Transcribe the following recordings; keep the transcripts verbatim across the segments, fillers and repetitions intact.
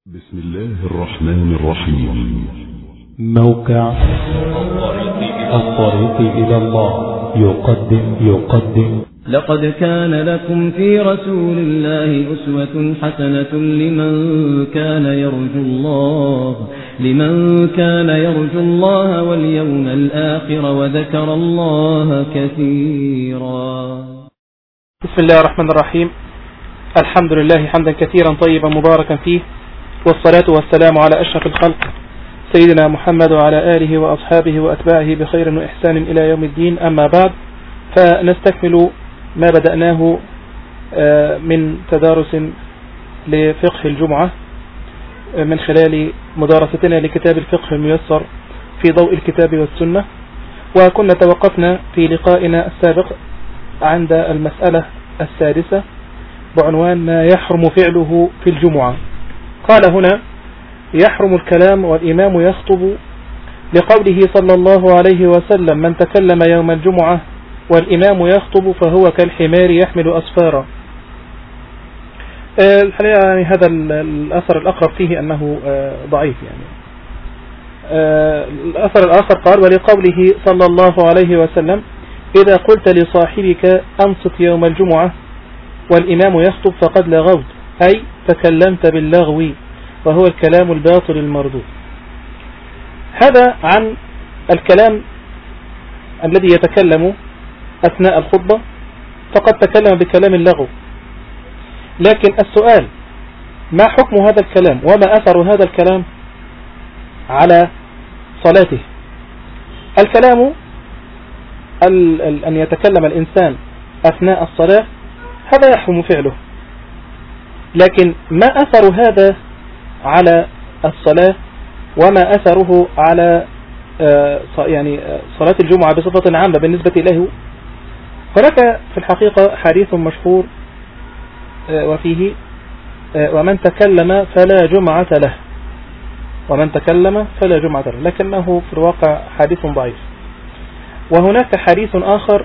بسم الله الرحمن الرحيم. موقع الطريق إلى الله يقدم يقدم لقد كان لكم في رسول الله أسوة حسنة لمن كان يرجو الله لمن كان يرجو الله واليوم الآخر وذكر الله كثيرا. بسم الله الرحمن الرحيم. الحمد لله حمدا كثيرا طيبا مباركا فيه، والصلاة والسلام على أشرف الخلق سيدنا محمد وعلى آله وأصحابه وأتباعه بخير وإحسان إلى يوم الدين. أما بعد، فنستكمل ما بدأناه من تدارس لفقه الجمعة من خلال مدارستنا لكتاب الفقه الميسر في ضوء الكتاب والسنة، وكنا توقفنا في لقائنا السابق عند المسألة السادسة بعنوان ما يحرم فعله في الجمعة. قال هنا: يحرم الكلام والإمام يخطب، لقوله صلى الله عليه وسلم: من تكلم يوم الجمعة والإمام يخطب فهو كالحمار يحمل أسفارا. الحقيقة يعني هذا الأثر الأقرب فيه أنه ضعيف. يعني الأثر الآخر قال: ولقوله صلى الله عليه وسلم: إذا قلت لصاحبك أنصت يوم الجمعة والإمام يخطب فقد لغوت، أي تكلمت باللغو، وهو الكلام الباطل المردود. هذا عن الكلام الذي يتكلم أثناء الخطبة، فقد تكلم بكلام اللغو. لكن السؤال: ما حكم هذا الكلام وما أثر هذا الكلام على صلاته؟ الكلام أن يتكلم الإنسان أثناء الصلاة هذا يحرم فعله، لكن ما أثر هذا على الصلاة وما أثره على يعني صلاة الجمعة بصفة عامة بالنسبة له؟ هناك في الحقيقة حديث مشهور وفيه: ومن تكلم فلا جمعة له، ومن تكلم فلا جمعة له، لكنه في الواقع حديث ضعيف. وهناك حديث آخر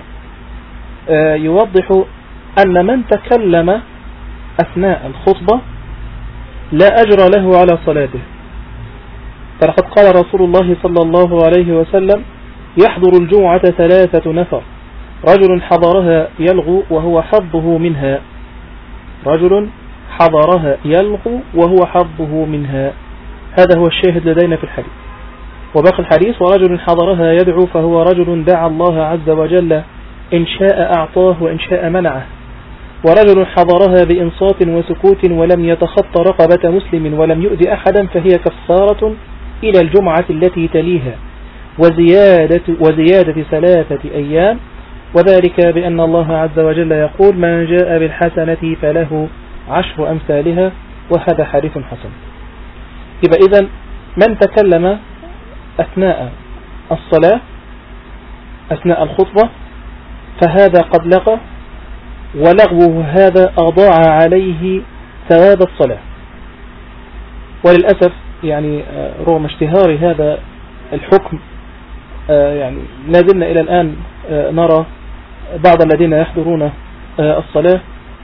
يوضح أن من تكلم أثناء الخطبة لا أجر له على صلاته. فلقد قال رسول الله صلى الله عليه وسلم: يحضر الجمعة ثلاثة نفر، رجل حضرها يلغو وهو حظه منها، رجل حضرها يلغو وهو حظه منها. هذا هو الشاهد لدينا في الحديث. وباقي الحديث: ورجل حضرها يدعو فهو رجل دعا الله عز وجل، إن شاء أعطاه وإن شاء منعه، ورجل حضرها بإنصات وسكوت ولم يتخطى رقبة مسلم ولم يؤذي أحدا فهي كفارة إلى الجمعة التي تليها، وزيادة, وزيادة ثلاثة أيام، وذلك بأن الله عز وجل يقول: من جاء بالحسنة فله عشر أمثالها، وهذا حديث حسن. يبقى إذن من تكلم أثناء الصلاة أثناء الخطبة فهذا قد لغى، ولغوه هذا أضاع عليه ثواب الصلاة. وللأسف يعني رغم اشتهار هذا الحكم يعني لازلنا إلى الآن نرى بعض الذين يحضرون الصلاة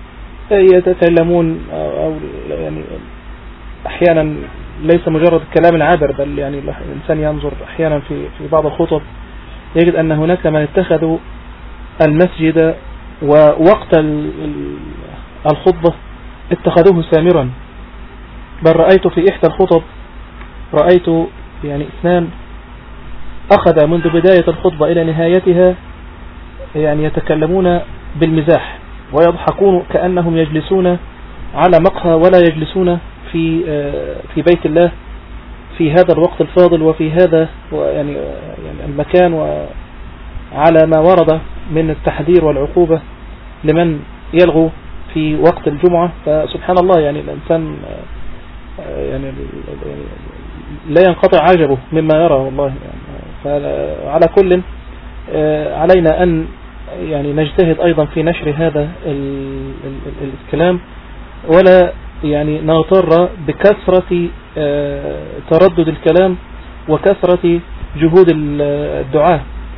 يتكلمون، أو يعني أحيانا ليس مجرد الكلام العابر، بل يعني الإنسان ينظر أحيانا في في بعض الخطب يجد أن هناك من اتخذوا المسجد ووقت الخطبة اتخذوه سامرا. بل رأيت في إحدى الخطب رأيت يعني اثنان أخذ منذ بداية الخطبة إلى نهايتها يعني يتكلمون بالمزاح ويضحكون كأنهم يجلسون على مقهى ولا يجلسون في في بيت الله في هذا الوقت الفاضل وفي هذا يعني المكان، وعلى ما ورد من التحذير والعقوبة لمن يلغو في وقت الجمعة. فسبحان الله يعني الإنسان يعني لا ينقطع عجبه مما يرى والله. يعني فعلى كل علينا أن يعني نجتهد أيضا في نشر هذا الكلام، ولا يعني نغتر بكثرة تردد الكلام وكثرة جهود الدعاء.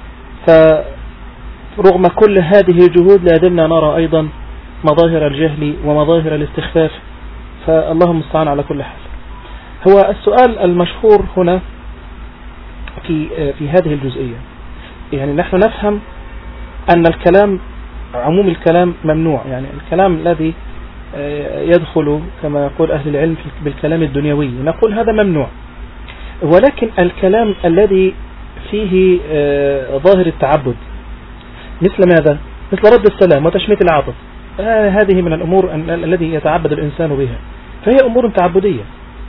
فرغم كل هذه الجهود لا زلنا نرى أيضا مظاهر الجهل ومظاهر الاستخفاف، فاللهم المستعان على كل حال. هو السؤال المشهور هنا في في هذه الجزئية، يعني نحن نفهم أن الكلام عموم الكلام ممنوع، يعني الكلام الذي يدخل كما يقول أهل العلم بالكلام الدنيوي نقول هذا ممنوع، ولكن الكلام الذي فيه ظاهر التعبد مثل ماذا؟ مثل رد السلام وتشميت العاطف، هذه من الأمور الذي يتعبد الإنسان بها، فهي أمور تعبدية،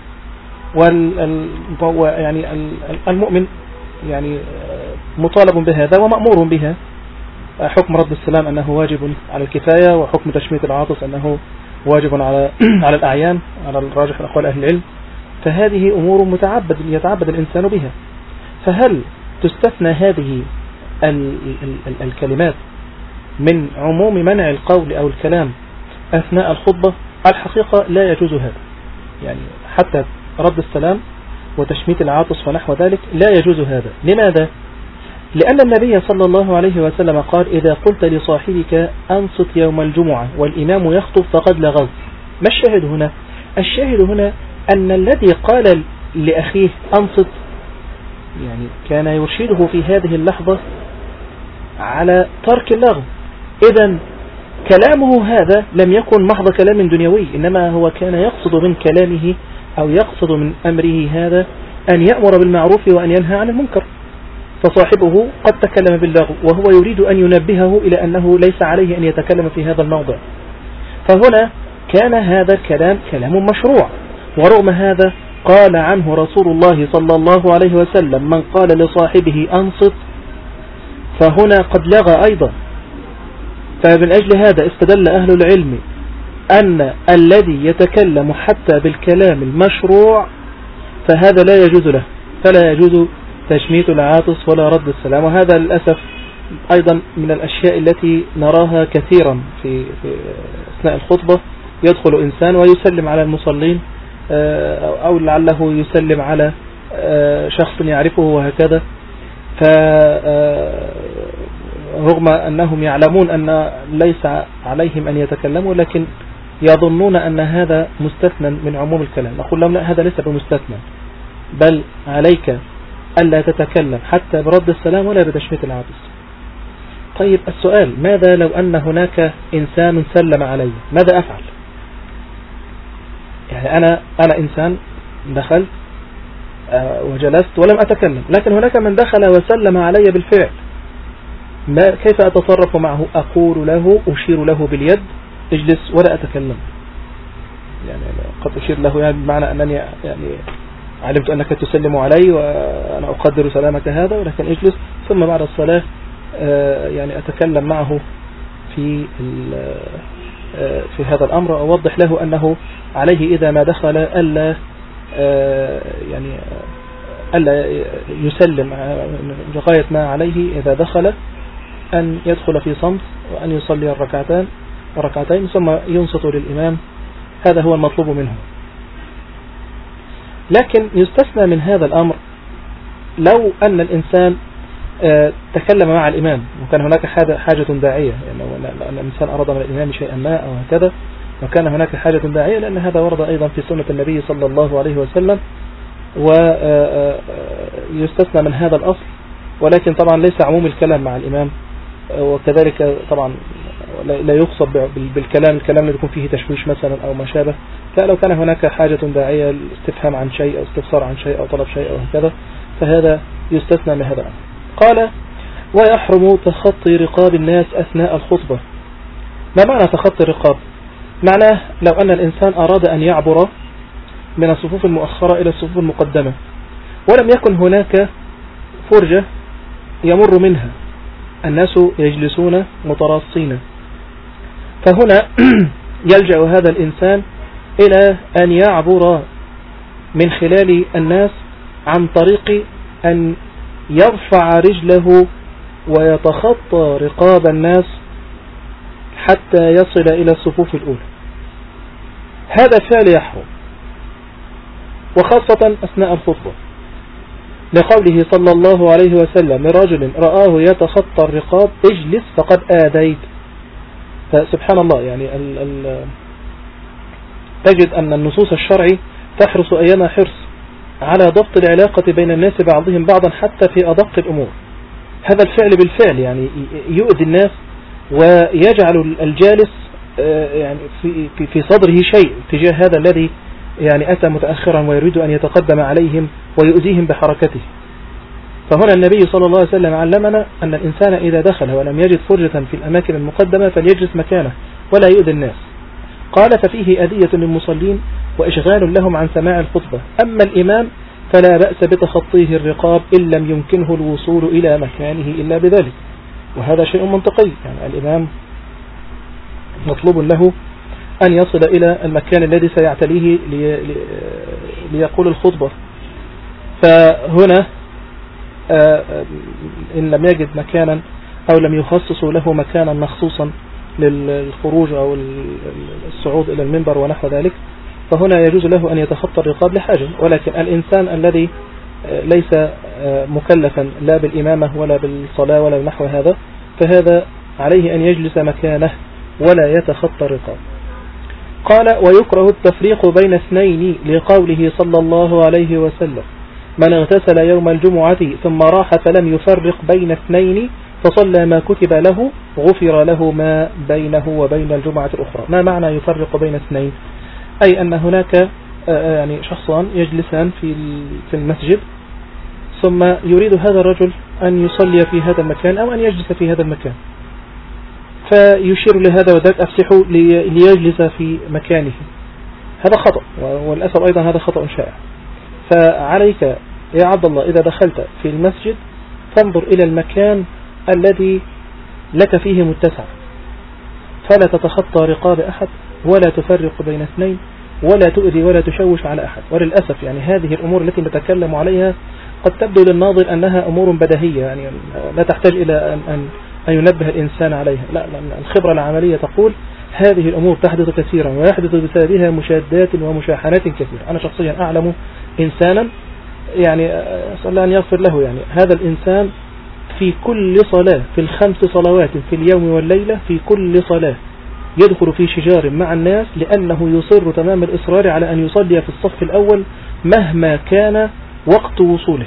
ويعني المؤمن يعني مطالب بهذا ومأمور بها. حكم رد السلام أنه واجب على الكفاية، وحكم تشميت العاطس أنه واجب على على الأعيان على الراجح من أقوال أهل العلم، فهذه أمور متعبد يتعبد الإنسان بها. فهل تستثنى هذه ال ال ال الكلمات من عموم منع القول أو الكلام أثناء الخطبة؟ الحقيقة لا يجوز هذا، يعني حتى رد السلام وتشميت العاطس ونحو ذلك لا يجوز هذا. لماذا؟ لأن النبي صلى الله عليه وسلم قال: إذا قلت لصاحبك أنصت يوم الجمعة والإمام يخطب فقد لغوت. ما الشاهد هنا؟ الشاهد هنا أن الذي قال لأخيه أنصت يعني كان يرشده في هذه اللحظة على ترك اللغو. إذن كلامه هذا لم يكن محض كلام دنيوي، إنما هو كان يقصد من كلامه أو يقصد من أمره هذا أن يأمر بالمعروف وأن ينهى عن المنكر، فصاحبه قد تكلم باللغو وهو يريد أن ينبهه إلى أنه ليس عليه أن يتكلم في هذا الموضع. فهنا كان هذا الكلام كلام مشروع، ورغم هذا قال عنه رسول الله صلى الله عليه وسلم: من قال لصاحبه أنصت فهنا قد لغى أيضا. فمن أجل هذا استدل أهل العلم أن الذي يتكلم حتى بالكلام المشروع فهذا لا يجوز له، فلا يجوز تشميت العاطس ولا رد السلام. وهذا للأسف أيضا من الأشياء التي نراها كثيرا في, في أثناء الخطبة، يدخل إنسان ويسلم على المصلين أو لعله يسلم على شخص يعرفه وهكذا، فرغم أنهم يعلمون أن ليس عليهم أن يتكلموا لكن يظنون أن هذا مستثنى من عموم الكلام. نقول لهم لا، هذا ليس بمستثنى، بل عليك ألا تتكلم حتى برد السلام ولا بتشميت العاطس. طيب السؤال: ماذا لو أن هناك إنسان سلم علي؟ ماذا أفعل؟ يعني أنا أنا إنسان دخلت وجلست ولم أتكلم، لكن هناك من دخل وسلم علي بالفعل، ما كيف أتصرف معه؟ أقول له، أشير له باليد: اجلس ولا أتكلم. يعني قد أشير له يعني بمعنى أنني يعني علمت أنك تسلم علي وأنا أقدر سلامك هذا، ولكن اجلس. ثم بعد الصلاة يعني أتكلم معه في في هذا الأمر، أوضح له أنه عليه إذا ما دخل ألا يعني ألا يسلم، لغاية ما عليه إذا دخل أن يدخل في صمت وأن يصلي الركعتين الركعتين ثم ينصت للإمام. هذا هو المطلوب منه. لكن يستثنى من هذا الأمر لو أن الإنسان تكلم مع الإمام وكان هناك حاجة داعية، يعني أن الإنسان أراد من الإمام شيئا ما أو هكذا، وكان هناك حاجة داعية، لأن هذا ورد أيضا في سنة النبي صلى الله عليه وسلم، ويستثنى من هذا الأصل. ولكن طبعا ليس عموم الكلام مع الإمام، وكذلك طبعا لا يقصد بالكلام الكلام اللي يكون فيه تشويش مثلا أو ما شابه، لا، لو كان هناك حاجة داعية الاستفهام عن شيء أو استفسار عن شيء أو طلب شيء أو هكذا، فهذا يستثنى من هذا. قال: ويحرم تخطي رقاب الناس أثناء الخطبة. ما معنى تخطي الرقاب؟ معناه لو أن الإنسان أراد أن يعبر من الصفوف المؤخرة إلى الصفوف المقدمة ولم يكن هناك فرجة يمر منها، الناس يجلسون متراصين، فهنا يلجأ هذا الإنسان إلى أن يعبر من خلال الناس عن طريق أن يرفع رجله ويتخطى رقاب الناس حتى يصل إلى الصفوف الأولى. هذا فعل يحرم، وخاصة أثناء الخطبة، لقوله صلى الله عليه وسلم: لرجل رآه يتخطى الرقاب اجلس فقد آذيت. فسبحان الله، يعني ال ال تجد أن النصوص الشرعي تحرص أيما حرص على ضبط العلاقة بين الناس بعضهم بعضا حتى في أدق الأمور. هذا الفعل بالفعل يعني يؤذي الناس ويجعل الجالس يعني في في صدره شيء تجاه هذا الذي يعني أتى متأخرا ويريد أن يتقدم عليهم ويؤذيهم بحركته. فهنا النبي صلى الله عليه وسلم علمنا أن الإنسان إذا دخل ولم يجد فرجة في الأماكن المقدمة فليجلس مكانه ولا يؤذي الناس. قال ففيه أذية للمصلين وإشغال لهم عن سماع الخطبة. أما الإمام فلا بأس بتخطيه الرقاب إن لم يمكنه الوصول إلى مكانه إلا بذلك، وهذا شيء منطقي. يعني الإمام مطلوب له أن يصل إلى المكان الذي سيعتليه لي ليقول الخطبة. فهنا إن لم يجد مكانا أو لم يخصصوا له مكانا مخصوصا للخروج أو الصعود إلى المنبر ونحو ذلك، فهنا يجوز له أن يتخطى الرقاب لحاجة. ولكن الإنسان الذي ليس مكلفا لا بالإمامة ولا بالصلاة ولا نحو هذا، فهذا عليه أن يجلس مكانه ولا يتخطى الرقاب. قال ويكره التفريق بين اثنين لقوله صلى الله عليه وسلم من اغتسل يوم الجمعة ثم راح فلم يفرق بين اثنين فصلى ما كتب له غفر له ما بينه وبين الجمعة الأخرى. ما معنى يفرق بين اثنين؟ أي أن هناك يعني شخصان يجلسان في في المسجد، ثم يريد هذا الرجل أن يصلي في هذا المكان أو أن يجلس في هذا المكان، فيشير لهذا وذاك أفسحوا ليجلس في مكانه. هذا خطأ، والأسف أيضا هذا خطأ شائع. فعليك يا عبد الله إذا دخلت في المسجد فانظر إلى المكان الذي لك فيه متسع، فلا تتخطى رقاب أحد ولا تفرق بين اثنين ولا تؤذي ولا تشوش على أحد. وللأسف يعني هذه الأمور التي نتكلم عليها قد تبدو للناظر أنها أمور بديهية، يعني لا تحتاج إلى أن, أن, أن ينبه الإنسان عليها. لا، الخبرة العملية تقول هذه الأمور تحدث كثيرا ويحدث بسببها مشادات ومشاحنات كثيرة. أنا شخصيا أعلم إنسانا يعني أسأل الله أن يغفر له، يعني هذا الإنسان في كل صلاة في الخمس صلوات في اليوم والليلة في كل صلاة يدخل في شجار مع الناس لأنه يصر تمام الإصرار على أن يصلي في الصف الأول مهما كان وقت وصوله،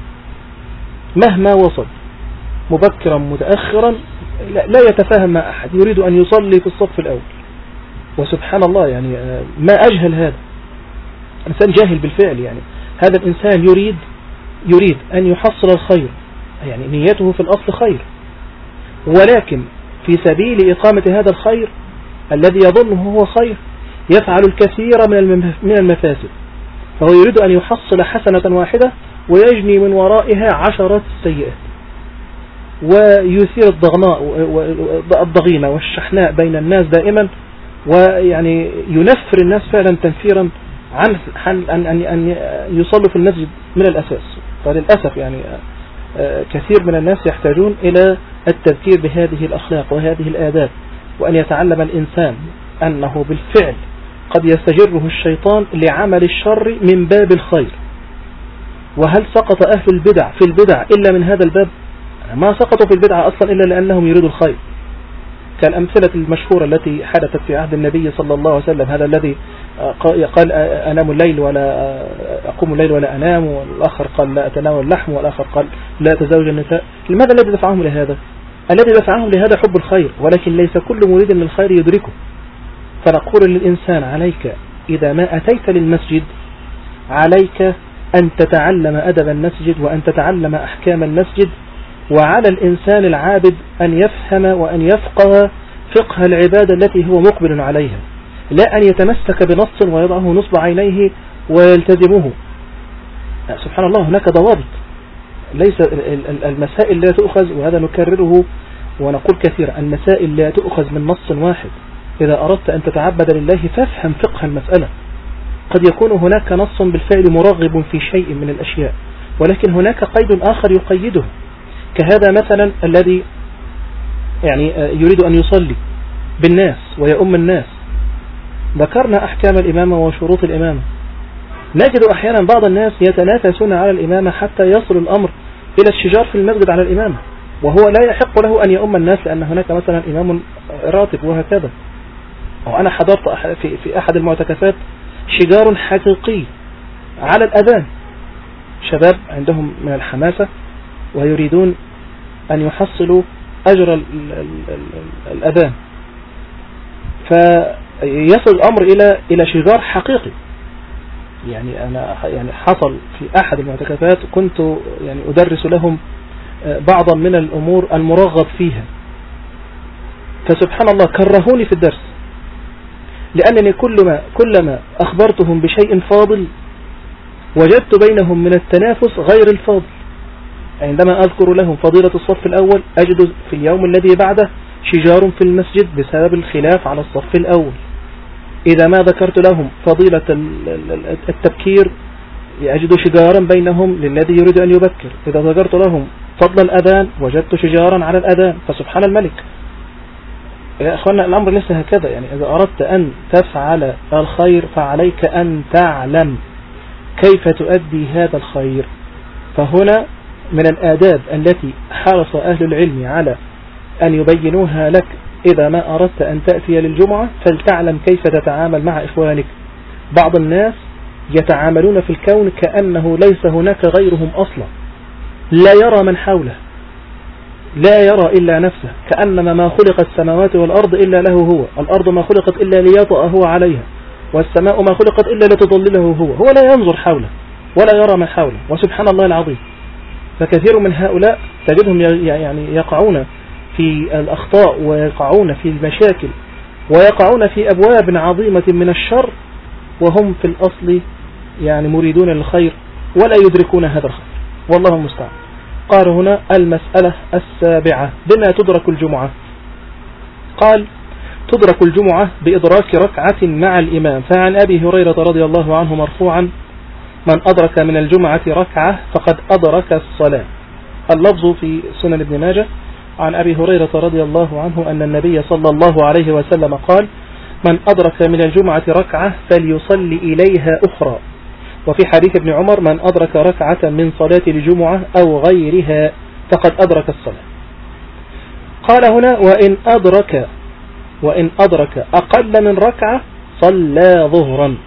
مهما وصل مبكرا متأخرا لا يتفاهم مع أحد، يريد أن يصلي في الصف الأول. وسبحان الله يعني ما أجهل هذا إنسان جاهل بالفعل. يعني هذا الإنسان يريد يريد أن يحصل الخير، يعني نيته في الأصل خير، ولكن في سبيل إقامة هذا الخير الذي يظنه هو خير يفعل الكثير من المفاسد. فهو يريد أن يحصل حسنة واحدة ويجني من ورائها عشرات السيئات، ويثير الضغناء والضغينة والشحناء بين الناس دائما، ويعني ينفر الناس فعلا تنفيرا عن أن يصلوا في المسجد من الأساس. فللأسف يعني كثير من الناس يحتاجون إلى التذكير بهذه الأخلاق وهذه الآداب، وأن يتعلم الإنسان أنه بالفعل قد يستجره الشيطان لعمل الشر من باب الخير. وهل سقط أهل البدع في البدع إلا من هذا الباب؟ ما سقطوا في البدع أصلا إلا لأنهم يريدوا الخير، كالأمثلة المشهورة التي حدثت في عهد النبي صلى الله عليه وسلم، هذا الذي قال أنام الليل ولا أقوم الليل ولا أنام، والآخر قال لا أتناول اللحم، والآخر قال لا أتزوج النساء. لماذا الذي دفعهم لهذا؟ الذي دفعهم لهذا حب الخير، ولكن ليس كل مريد للخير يدركه. فنقول للإنسان عليك إذا ما أتيت للمسجد عليك أن تتعلم أدب المسجد وأن تتعلم أحكام المسجد، وعلى الإنسان العابد أن يفهم وأن يفقه فقه العبادة التي هو مقبل عليها، لا أن يتمسك بنص ويضعه نصب عينيه ويلتزمه. سبحان الله، هناك ضوابط. ليس المسائل لا تؤخذ، وهذا نكرره ونقول كثيرا، المسائل لا تؤخذ من نص واحد. إذا أردت أن تتعبد لله فافهم فقه المسألة. قد يكون هناك نص بالفعل مرغب في شيء من الأشياء، ولكن هناك قيد آخر يقيده، كهذا مثلا الذي يعني يريد أن يصلي بالناس ويؤم الناس. ذكرنا أحكام الإمامة وشروط الإمامة. نجد أحيانا بعض الناس يتنافسون على الإمامة حتى يصل الأمر إلى الشجار في المسجد على الإمامة، وهو لا يحق له أن يؤم الناس لأن هناك مثلا إمام راتب وهكذا. وأنا حضرت في في أحد المعتكفات شجار حقيقي على الأذان، شباب عندهم من الحماسة ويريدون أن يحصلوا أجر ال ال ال الأذان، فيصل الأمر إلى إلى شجار حقيقي. يعني أنا يعني حصل في أحد المعتكفات كنت يعني أدرس لهم بعضا من الأمور المرغب فيها، فسبحان الله كرهوني في الدرس، لأنني كلما كلما أخبرتهم بشيء فاضل وجدت بينهم من التنافس غير الفاضل. عندما أذكر لهم فضيلة الصف الأول أجد في اليوم الذي بعده شجار في المسجد بسبب الخلاف على الصف الأول. إذا ما ذكرت لهم فضيلة التبكير أجد شجارا بينهم للذي يريد أن يبكر. إذا ذكرت لهم فضل الأذان وجدت شجارا على الأذان. فسبحان الملك يا أخوانا الأمر ليس هكذا. يعني إذا أردت أن تفعل الخير فعليك أن تعلم كيف تؤدي هذا الخير. فهنا من الآداب التي حرص أهل العلم على أن يبينوها لك إذا ما أردت أن تأتي للجمعة فلتعلم كيف تتعامل مع إخوانك. بعض الناس يتعاملون في الكون كأنه ليس هناك غيرهم أصلا، لا يرى من حوله، لا يرى إلا نفسه، كأنما ما خلق السماوات والأرض إلا له هو، الأرض ما خلقت إلا ليطأ هو عليها، والسماء ما خلقت إلا لتظلله هو. هو لا ينظر حوله ولا يرى من حوله. وسبحان الله العظيم، فكثير من هؤلاء تجدهم يعني يقعون في الأخطاء ويقعون في المشاكل ويقعون في أبواب عظيمة من الشر وهم في الأصل يعني مريدون للخير ولا يدركون هذا الخير، والله المستعان. قال هنا المسألة السابعة بما تدرك الجمعة. قال تدرك الجمعة بإدراك ركعة مع الإمام. فعن أبي هريرة رضي الله عنه مرفوعا من أدرك من الجمعة ركعة فقد أدرك الصلاة. اللفظ في سنن ابن ماجه عن أبي هريرة رضي الله عنه أن النبي صلى الله عليه وسلم قال من أدرك من الجمعة ركعة فليصلي إليها أخرى. وفي حديث ابن عمر من أدرك ركعة من صلاة الجمعة أو غيرها فقد أدرك الصلاة. قال هنا وإن أدرك وإن أدرك أقل من ركعة صلى ظهرا.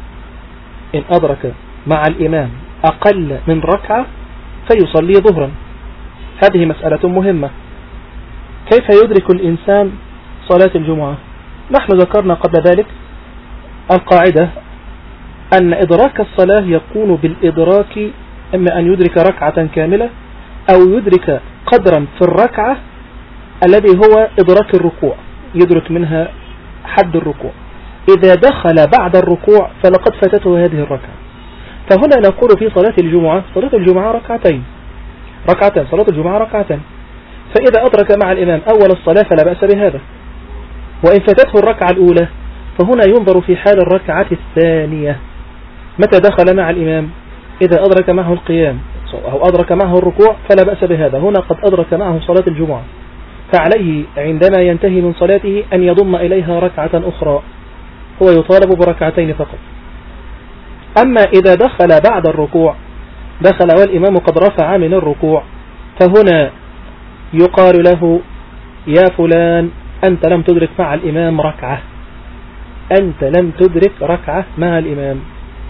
إن أدرك مع الإمام أقل من ركعة فيصلي ظهرا. هذه مسألة مهمة. كيف يدرك الإنسان صلاة الجمعة؟ نحن ذكرنا قبل ذلك القاعدة أن إدراك الصلاة يكون بالإدراك، إما أن يدرك ركعة كاملة أو يدرك قدرا في الركعة الذي هو إدراك الركوع، يدرك منها حد الركوع. إذا دخل بعد الركوع فلقد فاتته هذه الركعة. فهنا نقول في صلاة الجمعة صلاة الجمعة ركعتين ركعتين صلاة الجمعة ركعتين. فإذا أدرك مع الإمام أول الصلاة فلا بأس بهذا. وإن فاتته الركعة الأولى فهنا ينظر في حال الركعة الثانية متى دخل مع الإمام. إذا أدرك معه القيام أو أدرك معه الركوع فلا بأس بهذا. هنا قد أدرك معه صلاة الجمعة، فعليه عندما ينتهي من صلاته أن يضم إليها ركعة أخرى، هو يطالب بركعتين فقط. أما إذا دخل بعد الركوع دخل والإمام قد رفع من الركوع فهنا يقال له يا فلان أنت لم تدرك مع الإمام ركعة، أنت لم تدرك ركعة مع الإمام،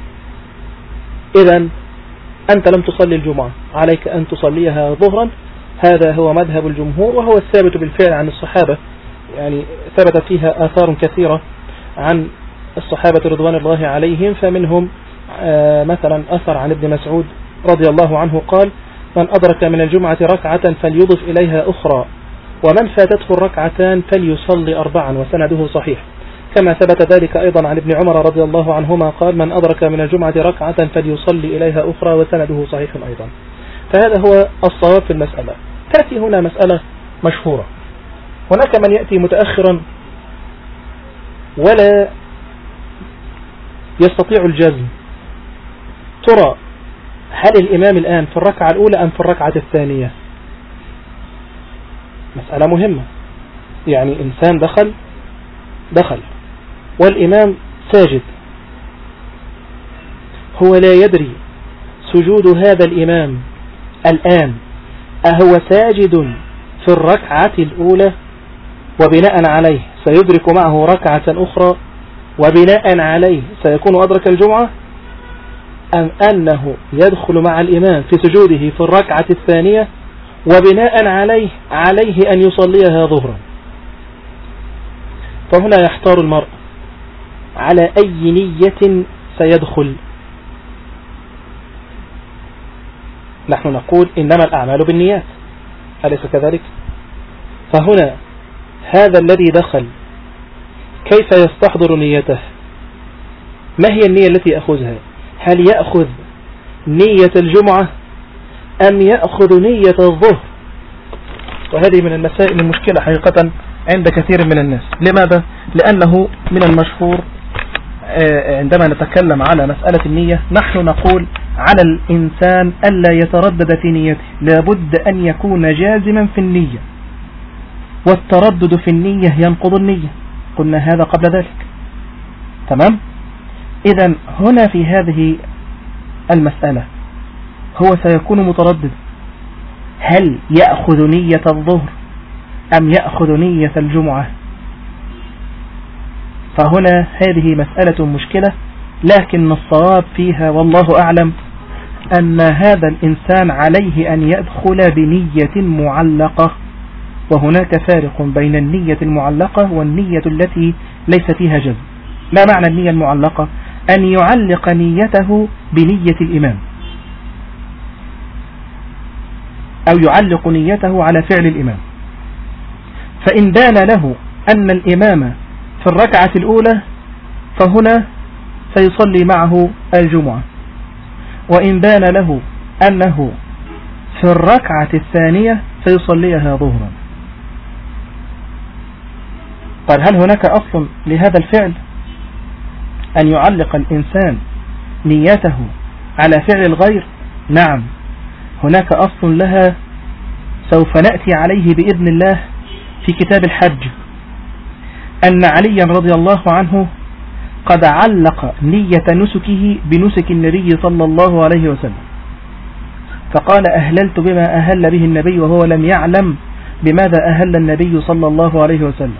إذن أنت لم تصلي الجمعة، عليك أن تصليها ظهرا. هذا هو مذهب الجمهور وهو الثابت بالفعل عن الصحابة. يعني ثبت فيها آثار كثيرة عن الصحابة رضوان الله عليهم، فمنهم آه مثلا أثر عن ابن مسعود رضي الله عنه قال من أدرك من الجمعة ركعة فليضف إليها أخرى ومن فاتته الركعتان فليصلي أربعا، وسنده صحيح. كما ثبت ذلك أيضا عن ابن عمر رضي الله عنهما قال من أدرك من الجمعة ركعة فليصلي إليها أخرى، وسنده صحيح أيضا. فهذا هو الصواب في المسألة. تأتي هنا مسألة مشهورة. هناك من يأتي متأخرا ولا يستطيع الجزم. ترى هل الإمام الآن في الركعة الأولى أم في الركعة الثانية؟ مسألة مهمة. يعني إنسان دخل دخل والإمام ساجد، هو لا يدري سجود هذا الإمام الآن أهو ساجد في الركعة الأولى وبناء عليه سيدرك معه ركعة أخرى وبناء عليه سيكون أدرك الجمعة، أم أنه يدخل مع الإمام في سجوده في الركعة الثانية وبناء عليه عليه أن يصليها ظهرا. فهنا يحتار المرء على أي نية سيدخل. نحن نقول إنما الأعمال بالنيات، أليس كذلك؟ فهنا هذا الذي دخل كيف يستحضر نيته؟ ما هي النية التي يأخذها؟ هل يأخذ نية الجمعة أم يأخذ نية الظهر؟ وهذه من المسائل المشكلة حقيقة عند كثير من الناس. لماذا؟ لأنه من المشهور عندما نتكلم على مسألة النية نحن نقول على الإنسان ألا يتردد في نيته، لابد أن يكون جازما في النية، والتردد في النية ينقض النية، قلنا هذا قبل ذلك. تمام؟ إذن هنا في هذه المسألة هو سيكون متردد، هل يأخذ نية الظهر أم يأخذ نية الجمعة؟ فهنا هذه مسألة مشكلة، لكن الصواب فيها والله أعلم أن هذا الإنسان عليه أن يدخل بنية معلقة، وهناك فارق بين النية المعلقة والنية التي ليس فيها جزم. ما معنى النية المعلقة؟ أن يعلق نيته بنية الإمام، أو يعلق نيته على فعل الإمام. فإن بان له أن الإمام في الركعة الأولى فهنا سيصلي معه الجمعة، وإن بان له أنه في الركعة الثانية سيصليها ظهرا. قال هل هناك أصل لهذا الفعل أن يعلق الإنسان نيته على فعل الغير؟ نعم، هناك أصل لها سوف نأتي عليه بإذن الله في كتاب الحج، أن عليا رضي الله عنه قد علق نية نسكه بنسك النبي صلى الله عليه وسلم، فقال أهللت بما أهل به النبي، وهو لم يعلم بماذا أهل النبي صلى الله عليه وسلم.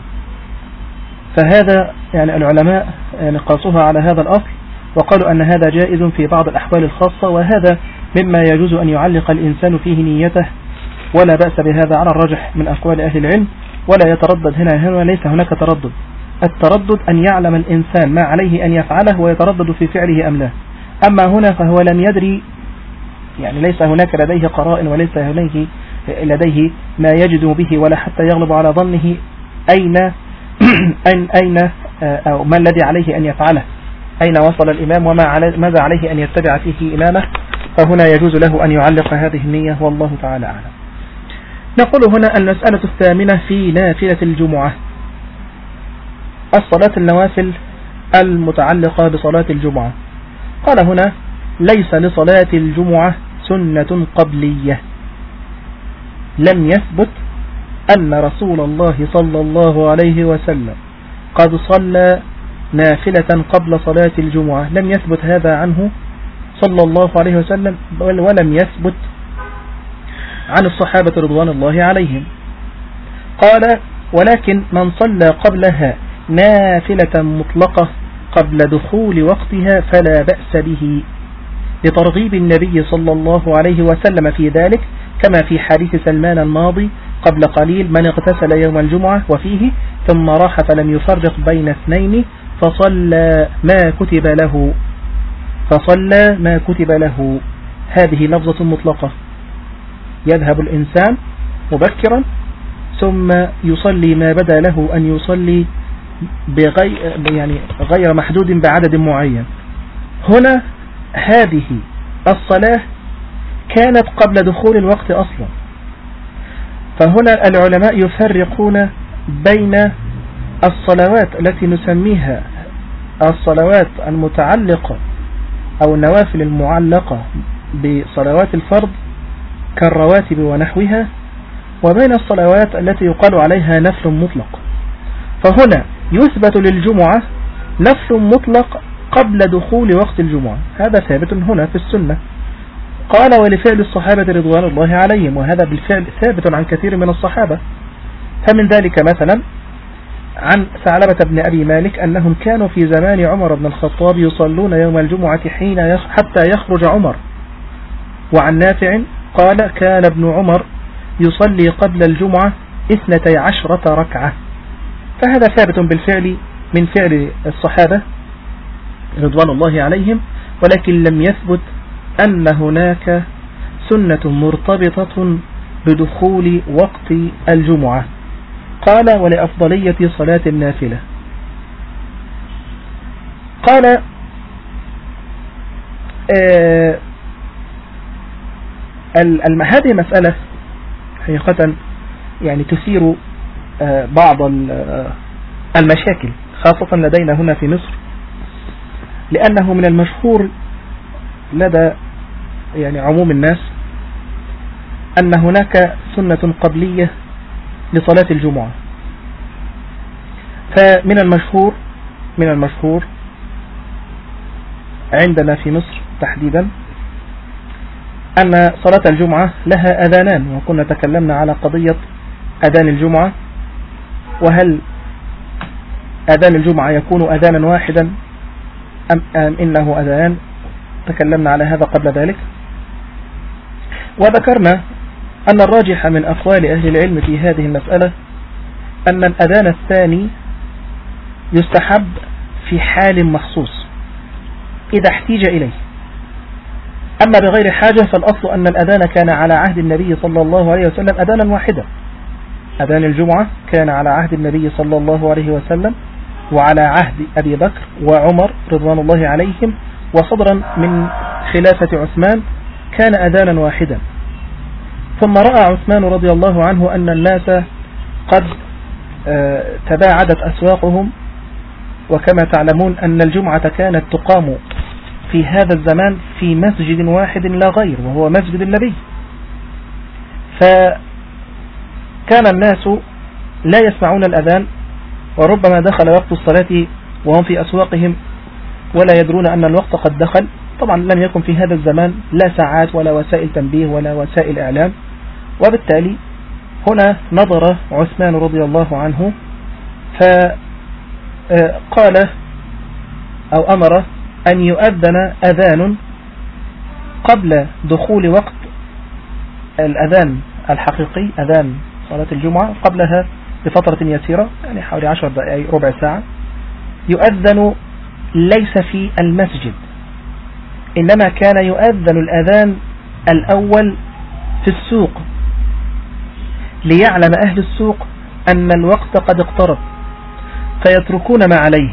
فهذا يعني العلماء يعني قاسوها على هذا الأصل، وقالوا أن هذا جائز في بعض الأحوال الخاصة، وهذا مما يجوز أن يعلق الإنسان فيه نيته، ولا بأس بهذا على الرجح من أقوال أهل العلم، ولا يتردد هنا. هنا ليس هناك تردد، التردد أن يعلم الإنسان ما عليه أن يفعله ويتردد في فعله أم لا. أما هنا فهو لم يدري، يعني ليس هناك لديه قرائن، وليس لديه لديه ما يجد به، ولا حتى يغلب على ظنه أين أين أين أو ما الذي عليه أن يفعله، أين وصل الإمام وما علي ماذا عليه أن يتبع فيه إمامه. فهنا يجوز له أن يعلق هذه النية، والله تعالى أعلم. نقول هنا المسألة الثامنة في نافلة الجمعة، الصلاة النوافل المتعلقة بصلاة الجمعة. قال هنا ليس لصلاة الجمعة سنة قبلية، لم يثبت أن رسول الله صلى الله عليه وسلم قد صلى نافلة قبل صلاة الجمعة، لم يثبت هذا عنه صلى الله عليه وسلم، ولم يثبت عن الصحابة رضوان الله عليهم. قال ولكن من صلى قبلها نافلة مطلقة قبل دخول وقتها فلا بأس به، لترغيب النبي صلى الله عليه وسلم في ذلك، كما في حديث سلمان الماضي قبل قليل: من اغتسل يوم الجمعة وفيه ثم راح فلم يفرق بين اثنين فصلى ما كتب له فصلى ما كتب له. هذه لفظة مطلقة، يذهب الإنسان مبكرا ثم يصلي ما بدا له أن يصلي بغير يعني غير محدود بعدد معين. هنا هذه الصلاة كانت قبل دخول الوقت أصلا، فهنا العلماء يفرقون بين الصلوات التي نسميها الصلوات المتعلقة أو النوافل المعلقة بصلوات الفرض كالرواتب ونحوها، وبين الصلوات التي يقال عليها نفل مطلق. فهنا يثبت للجمعة نفل مطلق قبل دخول وقت الجمعة، هذا ثابت هنا في السنة. قال ولفعل الصحابة رضوان الله عليهم، وهذا بالفعل ثابت عن كثير من الصحابة. فمن ذلك مثلا عن ثعلبة بن أبي مالك أنهم كانوا في زمان عمر بن الخطاب يصلون يوم الجمعة حين يخ حتى يخرج عمر. وعن نافع قال كان ابن عمر يصلي قبل الجمعة اثنتي عشرة ركعة. فهذا ثابت بالفعل من فعل الصحابة رضوان الله عليهم، ولكن لم يثبت أن هناك سنة مرتبطة بدخول وقت الجمعة. قال ولأفضلية صلاة النافلة. قال آه هذه مسألة حقيقة يعني تثير آه بعض المشاكل خاصة لدينا هنا في مصر، لأنه من المشهور لدى يعني عموم الناس أن هناك سنة قبلية لصلاة الجمعة. فمن المشهور من المشهور عندنا في مصر تحديدا أن صلاة الجمعة لها أذانان، وكنا تكلمنا على قضية أذان الجمعة، وهل أذان الجمعة يكون أذانا واحدا أم, أم إنه أذان. تكلمنا على هذا قبل ذلك، وذكرنا أن الراجح من أقوال أهل العلم في هذه المسألة أن الأذان الثاني يستحب في حال مخصوص إذا احتيج إليه، أما بغير حاجة فالأصل أن الأذان كان على عهد النبي صلى الله عليه وسلم أذانا واحدا. أذان الجمعة كان على عهد النبي صلى الله عليه وسلم وعلى عهد أبي بكر وعمر رضوان الله عليهم، وصدرا من خلافة عثمان كان أذانا واحدا. ثم رأى عثمان رضي الله عنه أن الناس قد تباعدت أسواقهم، وكما تعلمون أن الجمعة كانت تقام في هذا الزمان في مسجد واحد لا غير، وهو مسجد النبي. فكان الناس لا يسمعون الأذان، وربما دخل وقت الصلاة وهم في أسواقهم ولا يدرون أن الوقت قد دخل. طبعا لم يكن في هذا الزمان لا ساعات ولا وسائل تنبيه ولا وسائل إعلام، وبالتالي هنا نظر عثمان رضي الله عنه فقال أو أمر أن يؤذن أذان قبل دخول وقت الأذان الحقيقي، أذان صلاة الجمعة، قبلها بفترة يسيرة يعني حوالي عشر دقائق ربع ساعة، يؤذن ليس في المسجد، إنما كان يؤذن الأذان الأول في السوق ليعلم أهل السوق أن الوقت قد اقترب فيتركون ما عليه.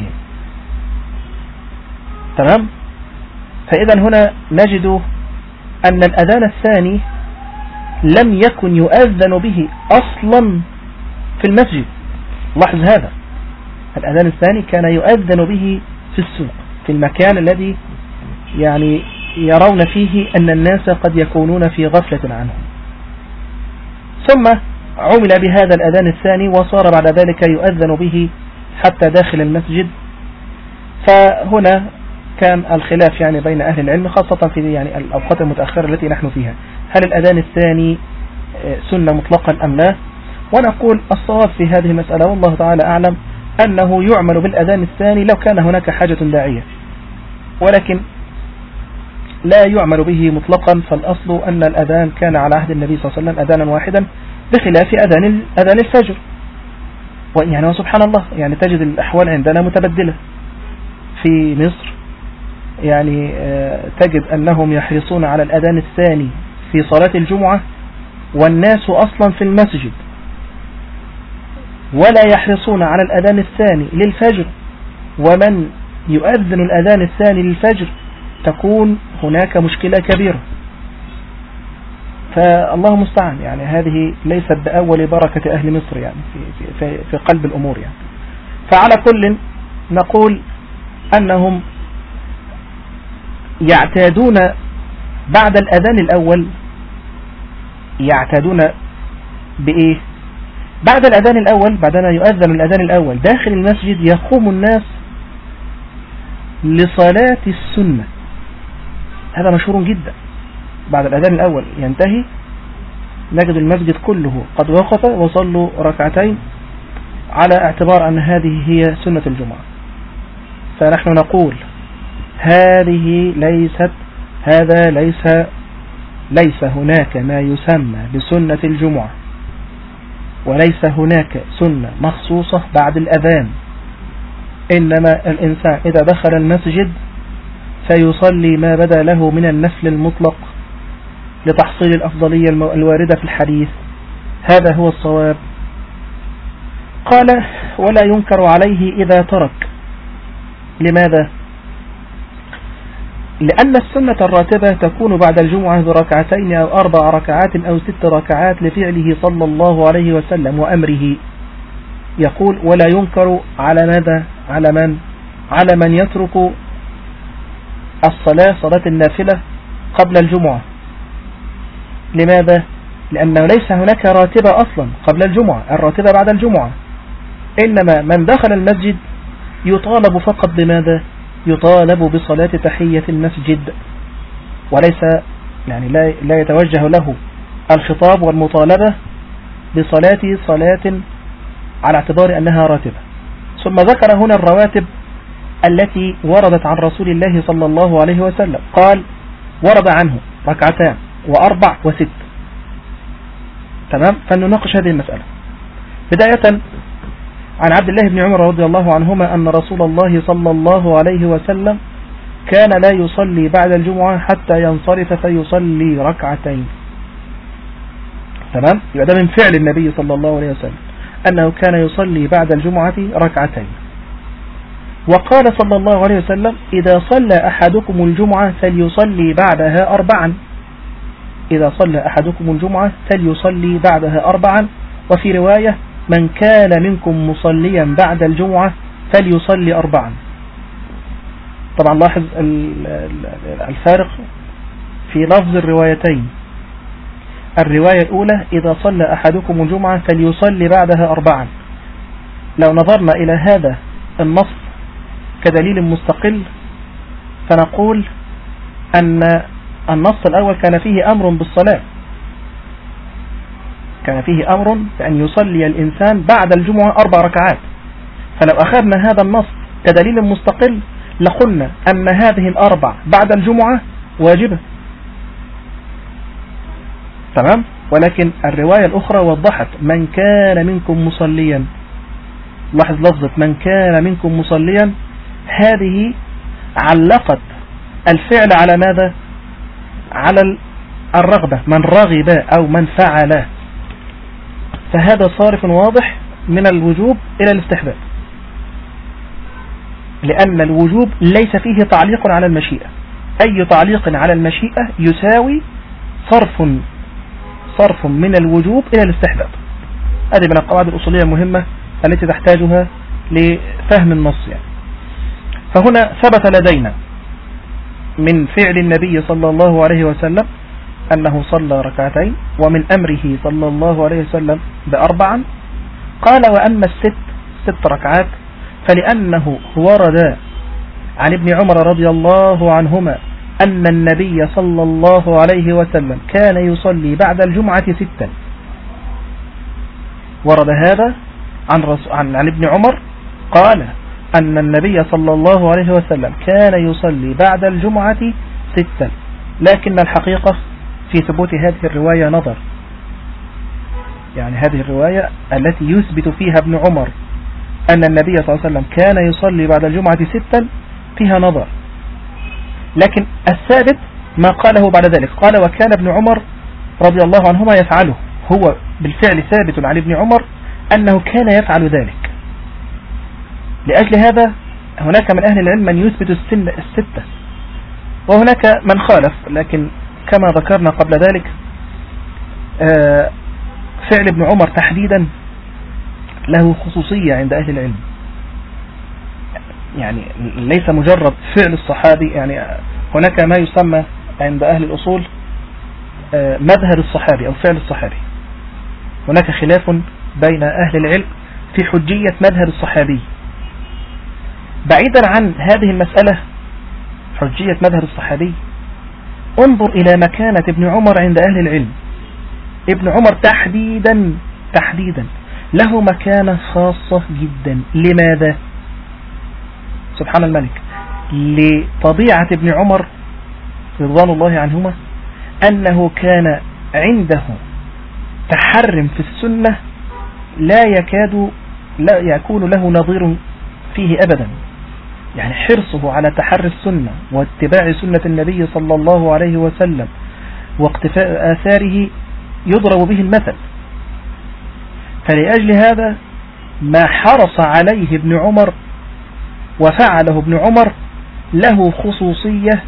تمام؟ فإذا هنا نجد أن الأذان الثاني لم يكن يؤذن به أصلا في المسجد. لاحظ هذا، الأذان الثاني كان يؤذن به في السوق، في المكان الذي يعني يرون فيه أن الناس قد يكونون في غفلة عنه. ثم عمل بهذا الأذان الثاني وصار بعد ذلك يؤذن به حتى داخل المسجد. فهنا كان الخلاف يعني بين أهل العلم خاصة في يعني الأوقات المتأخرة التي نحن فيها، هل الأذان الثاني سنة مطلقا أم لا؟ ونقول الصواب في هذه المسألة والله تعالى أعلم أنه يعمل بالأذان الثاني لو كان هناك حاجة داعية، ولكن لا يعمل به مطلقا. فالأصل أن الأذان كان على عهد النبي صلى الله عليه وسلم أذانا واحدا بخلاف أذان أذان الفجر. ويعني وسبحان الله يعني تجد الأحوال عندنا متبدلة. في مصر يعني تجد أنهم يحرصون على الأذان الثاني في صلاة الجمعة والناس أصلا في المسجد، ولا يحرصون على الأذان الثاني للفجر، ومن يؤذن الأذان الثاني للفجر تكون هناك مشكلة كبيرة. فالله مستعان يعني هذه ليست بأول بركة أهل مصر يعني في, في, في قلب الأمور يعني. فعلى كل نقول أنهم يعتادون بعد الأذان الأول، يعتادون بإيه؟ بعد الأذان الأول، بعدما يؤذن الأذان الأول داخل المسجد يقوم الناس لصلاة السنة. هذا مشهور جدا. بعد الأذان الأول ينتهي نجد المسجد كله قد وقف وصلوا ركعتين على اعتبار أن هذه هي سنة الجمعة. فنحن نقول هذه ليست هذا ليس ليس هناك ما يسمى بسنة الجمعة، وليس هناك سنة مخصوصة بعد الأذان، إنما الإنسان إذا دخل المسجد فيصلي ما بدا له من النفل المطلق لتحصيل الأفضلية الواردة في الحديث، هذا هو الصواب. قال ولا ينكر عليه إذا ترك. لماذا؟ لأن السنة الراتبة تكون بعد الجمعة بركعتين أو أربع ركعات أو ست ركعات لفعله صلى الله عليه وسلم وأمره. يقول ولا ينكر على ماذا؟ على من؟ على من يترك الصلاة صلاة النافلة قبل الجمعة. لماذا؟ لأنه ليس هناك راتبة أصلا قبل الجمعة، الراتبة بعد الجمعة، إنما من دخل المسجد يطالب فقط بماذا؟ يطالب بصلاة تحية المسجد، وليس يعني لا, لا يتوجه له الخطاب والمطالبة بصلاة صلاة على اعتبار أنها راتبة. ثم ذكر هنا الرواتب التي وردت عن رسول الله صلى الله عليه وسلم، قال ورد عنه ركعتان وأربع وست. تمام؟ فنناقش هذه المسألة. بداية عن عبد الله بن عمر رضي الله عنهما أن رسول الله صلى الله عليه وسلم كان لا يصلي بعد الجمعة حتى ينصرف فيصلي ركعتين. تمام؟ يبقى ده من فعل النبي صلى الله عليه وسلم أنه كان يصلي بعد الجمعة ركعتين. وقال صلى الله عليه وسلم إذا صلى أحدكم الجمعة فليصلي بعدها أربعا. إذا صلى أحدكم الجمعة فليصلي بعدها أربعا. وفي رواية من كان منكم مصليا بعد الجمعة فليصلي أربعا. طبعا لاحظ الفارق في لفظ الروايتين. الرواية الأولى إذا صلى أحدكم الجمعة فليصلي بعدها أربعا. لو نظرنا إلى هذا النص كدليل مستقل فنقول أن النص الأول كان فيه أمر بالصلاة، كان فيه أمر بأن يصلي الإنسان بعد الجمعة أربع ركعات. فلو أخذنا هذا النص كدليل مستقل لقلنا أن هذه الأربع بعد الجمعة واجبة. تمام؟ ولكن الرواية الأخرى وضحت من كان منكم مصليا. لاحظ لفظة من كان منكم مصليا، هذه علقت الفعل على ماذا؟ على الرغبة، من رغب أو من فعل. فهذا صارف واضح من الوجوب إلى الاستحباب، لأن الوجوب ليس فيه تعليق على المشيئة. أي تعليق على المشيئة يساوي صرف صرف من الوجوب إلى الاستحباب. هذه من القواعد الأصولية المهمة التي تحتاجها لفهم النص يعني. فهنا ثبت لدينا من فعل النبي صلى الله عليه وسلم أنه صلى ركعتين، ومن أمره صلى الله عليه وسلم بأربعا. قال وأما الست ست ركعات فلأنه ورد عن ابن عمر رضي الله عنهما أن النبي صلى الله عليه وسلم كان يصلي بعد الجمعة ستا. ورد هذا عن, رسول عن, عن ابن عمر قال أن النبي صلى الله عليه وسلم كان يصلي بعد الجمعة ستا. لكن الحقيقة في ثبوت هذه الرواية نظر، يعني هذه الرواية التي يثبت فيها ابن عمر أن النبي صلى الله عليه وسلم كان يصلي بعد الجمعة ستا فيها نظر. لكن الثابت ما قاله بعد ذلك، قال وكان ابن عمر رضي الله عنهما يفعله. هو بالفعل ثابت عن ابن عمر أنه كان يفعل ذلك. لأجل هذا هناك من أهل العلم من يثبت السن الستة، وهناك من خالف، لكن كما ذكرنا قبل ذلك فعل ابن عمر تحديدا له خصوصية عند أهل العلم، يعني ليس مجرد فعل الصحابي. يعني هناك ما يسمى عند أهل الأصول مذهب الصحابي أو فعل الصحابي. هناك خلاف بين أهل العلم في حجية مذهب الصحابي. بعيدا عن هذه المسألة حجية مذهب الصحابي، انظر إلى مكانة ابن عمر عند أهل العلم. ابن عمر تحديدا تحديدا له مكانة خاصة جدا. لماذا؟ سبحان الملك، لطبيعة ابن عمر رضوان الله عنهما أنه كان عنده تحرم في السنة لا يكاد لا يكون له نظير فيه أبدا. يعني حرصه على تحري السنة واتباع سنة النبي صلى الله عليه وسلم واقتفاء آثاره يضرب به المثل. فلأجل هذا ما حرص عليه ابن عمر وفعله ابن عمر له خصوصية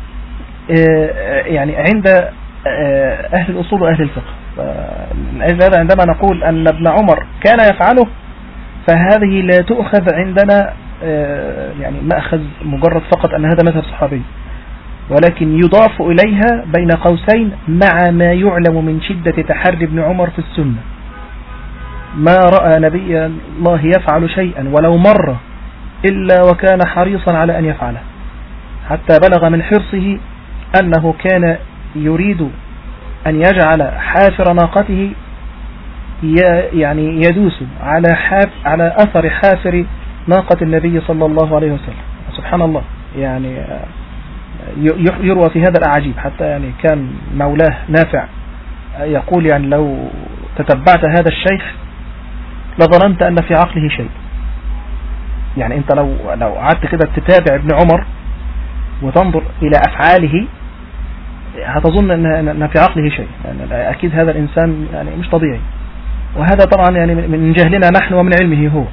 يعني عند أهل الأصول وأهل الفقه. هذا عندما نقول أن ابن عمر كان يفعله فهذه لا تؤخذ عندنا يعني مأخذ مجرد فقط أن هذا مذهب صحابي، ولكن يضاف إليها بين قوسين مع ما يعلم من شدة تحري ابن عمر في السنة. ما رأى نبي الله يفعل شيئا ولو مرة إلا وكان حريصا على أن يفعله، حتى بلغ من حرصه أنه كان يريد أن يجعل حافر ناقته يعني يدوس على حاف على أثر حافر ناقة النبي صلى الله عليه وسلم. سبحان الله، يعني يروى في هذا الأعاجيب. حتى يعني كان مولاه نافع يقول يعني لو تتبعت هذا الشيخ لظننت أن في عقله شيء. يعني أنت لو لو قعدت كده تتابع ابن عمر وتنظر إلى أفعاله هتظن أن في عقله شيء. يعني أكيد هذا الإنسان يعني مش طبيعي، وهذا طبعا يعني من جهلنا نحن ومن علمه هو.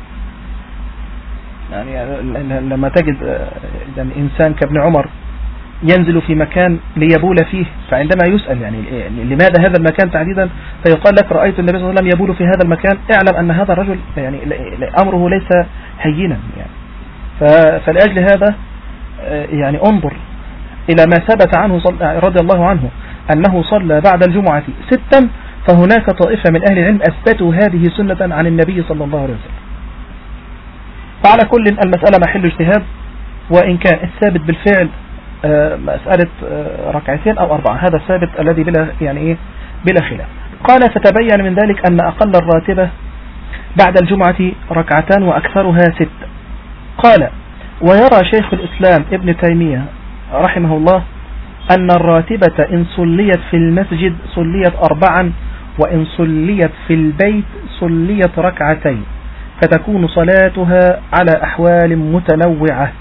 يعني لما تجد يعني إنسان كابن عمر ينزل في مكان ليبول فيه، فعندما يسأل يعني لماذا هذا المكان تحديدا فيقال لك رأيت النبي صلى الله عليه وسلم يبول في هذا المكان، اعلم أن هذا الرجل يعني أمره ليس هينا. يعني فلأجل هذا يعني انظر إلى ما ثبت عنه رضي الله عنه أنه صلى بعد الجمعة ستا، فهناك طائفة من أهل العلم أثبتوا هذه سنة عن النبي صلى الله عليه وسلم. فعلى كل المسألة محل اجتهاد، وإن كان الثابت بالفعل مسألة ركعتين أو أربعة، هذا الثابت الذي بلا يعني إيه بلا خلاف. قال فتبين من ذلك أن أقل الراتبة بعد الجمعة ركعتان وأكثرها ست. قال ويرى شيخ الإسلام ابن تيمية رحمه الله أن الراتبة إن صليت في المسجد صليت أربعا، وإن صليت في البيت صليت ركعتين، فتكون صلاتها على أحوال متنوعة.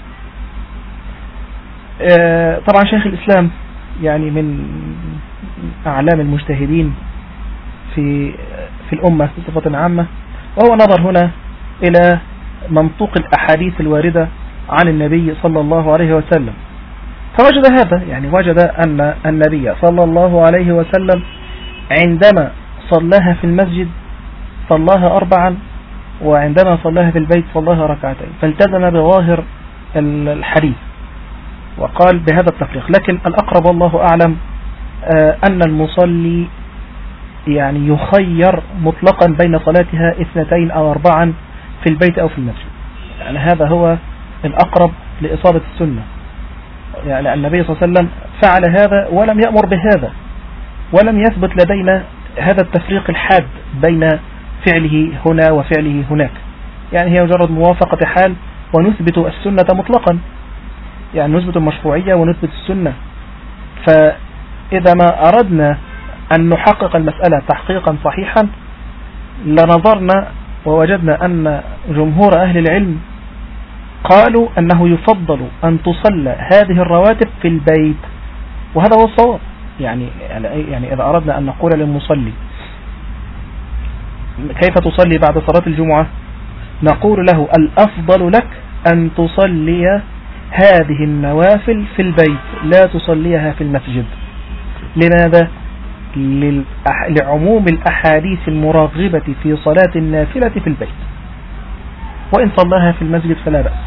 طبعا شيخ الإسلام يعني من أعلام المجتهدين في في الأمة بصفة عامة، وهو نظر هنا إلى منطوق الأحاديث الواردة عن النبي صلى الله عليه وسلم، فوجد هذا. يعني وجد أن النبي صلى الله عليه وسلم عندما صلاها في المسجد صلاها أربعا، وعندما صلاها في البيت صلاها ركعتين، فالتزم بظاهر الحديث وقال بهذا التفريق. لكن الأقرب والله أعلم أن المصلي يعني يخير مطلقا بين صلاتها اثنتين أو أربعا في البيت أو في المسجد. يعني هذا هو الأقرب لإصابة السنة. يعني النبي صلى الله عليه وسلم فعل هذا ولم يأمر بهذا، ولم يثبت لدينا هذا التفريق الحاد بين فعله هنا وفعله هناك. يعني هي مجرد موافقة حال، ونثبت السنة مطلقا. يعني نثبت المشروعية ونثبت السنة. فإذا ما أردنا أن نحقق المسألة تحقيقا صحيحا لنظرنا ووجدنا أن جمهور أهل العلم قالوا أنه يفضل أن تصلى هذه الرواتب في البيت، وهذا هو الصواب. يعني يعني إذا أردنا أن نقول للمصلي كيف تصلي بعد صلاة الجمعة، نقول له الأفضل لك أن تصلي هذه النوافل في البيت، لا تصليها في المسجد. لماذا؟ لعموم الأحاديث المرغبة في صلاة النافلة في البيت، وإن صلاها في المسجد فلا بأس.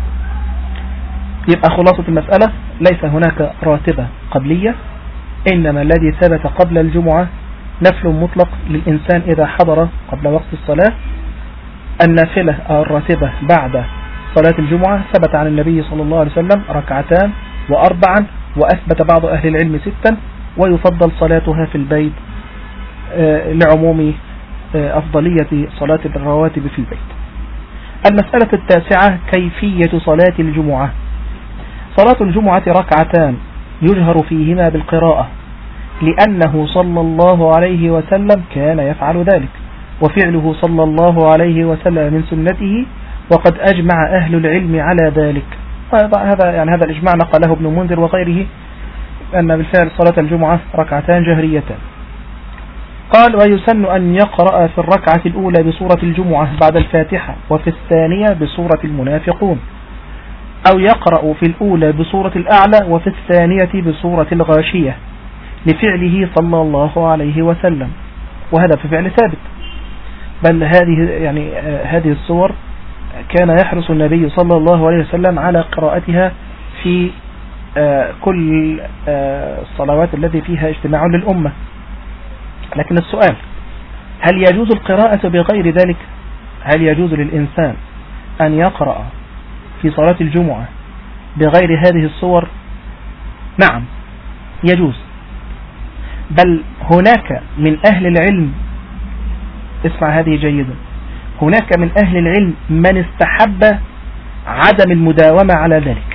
يبقى خلاصة المسألة ليس هناك راتبة قبلية، إنما الذي ثبت قبل الجمعة نفل مطلق للإنسان إذا حضر قبل وقت الصلاة. النافلة الراتبة بعد صلاة الجمعة ثبت عن النبي صلى الله عليه وسلم ركعتان وأربعا، وأثبت بعض أهل العلم ستا، ويفضل صلاتها في البيت لعموم أفضلية صلاة الرواتب في البيت. المسألة التاسعة كيفية صلاة الجمعة. صلاة الجمعة ركعتان يجهر فيهما بالقراءة، لأنه صلى الله عليه وسلم كان يفعل ذلك، وفعله صلى الله عليه وسلم من سنته، وقد أجمع أهل العلم على ذلك. هذا يعني هذا الإجماع نقله ابن منذر وغيره أن بالفعل صلاة الجمعة ركعتان جهريتان. قال: ويسن أن يقرأ في الركعة الأولى بسورة الجمعة بعد الفاتحة، وفي الثانية بسورة المنافقون، أو يقرأ في الأولى بسورة الأعلى وفي الثانية بسورة الغاشية، لفعله صلى الله عليه وسلم، وهذا في فعل ثابت. بل هذه يعني هذه السور كان يحرص النبي صلى الله عليه وسلم على قراءتها في كل الصلوات التي فيها اجتماع للأمة. لكن السؤال: هل يجوز القراءة بغير ذلك؟ هل يجوز للإنسان أن يقرأ في صلاة الجمعة بغير هذه الصور؟ نعم يجوز، بل هناك من أهل العلم، اسمع هذه جيدا، هناك من أهل العلم من استحب عدم المداومة على ذلك.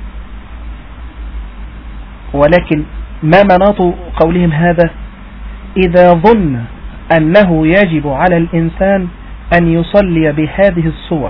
ولكن ما مناط قولهم هذا؟ إذا ظن أنه يجب على الإنسان أن يصلي بهذه الصور،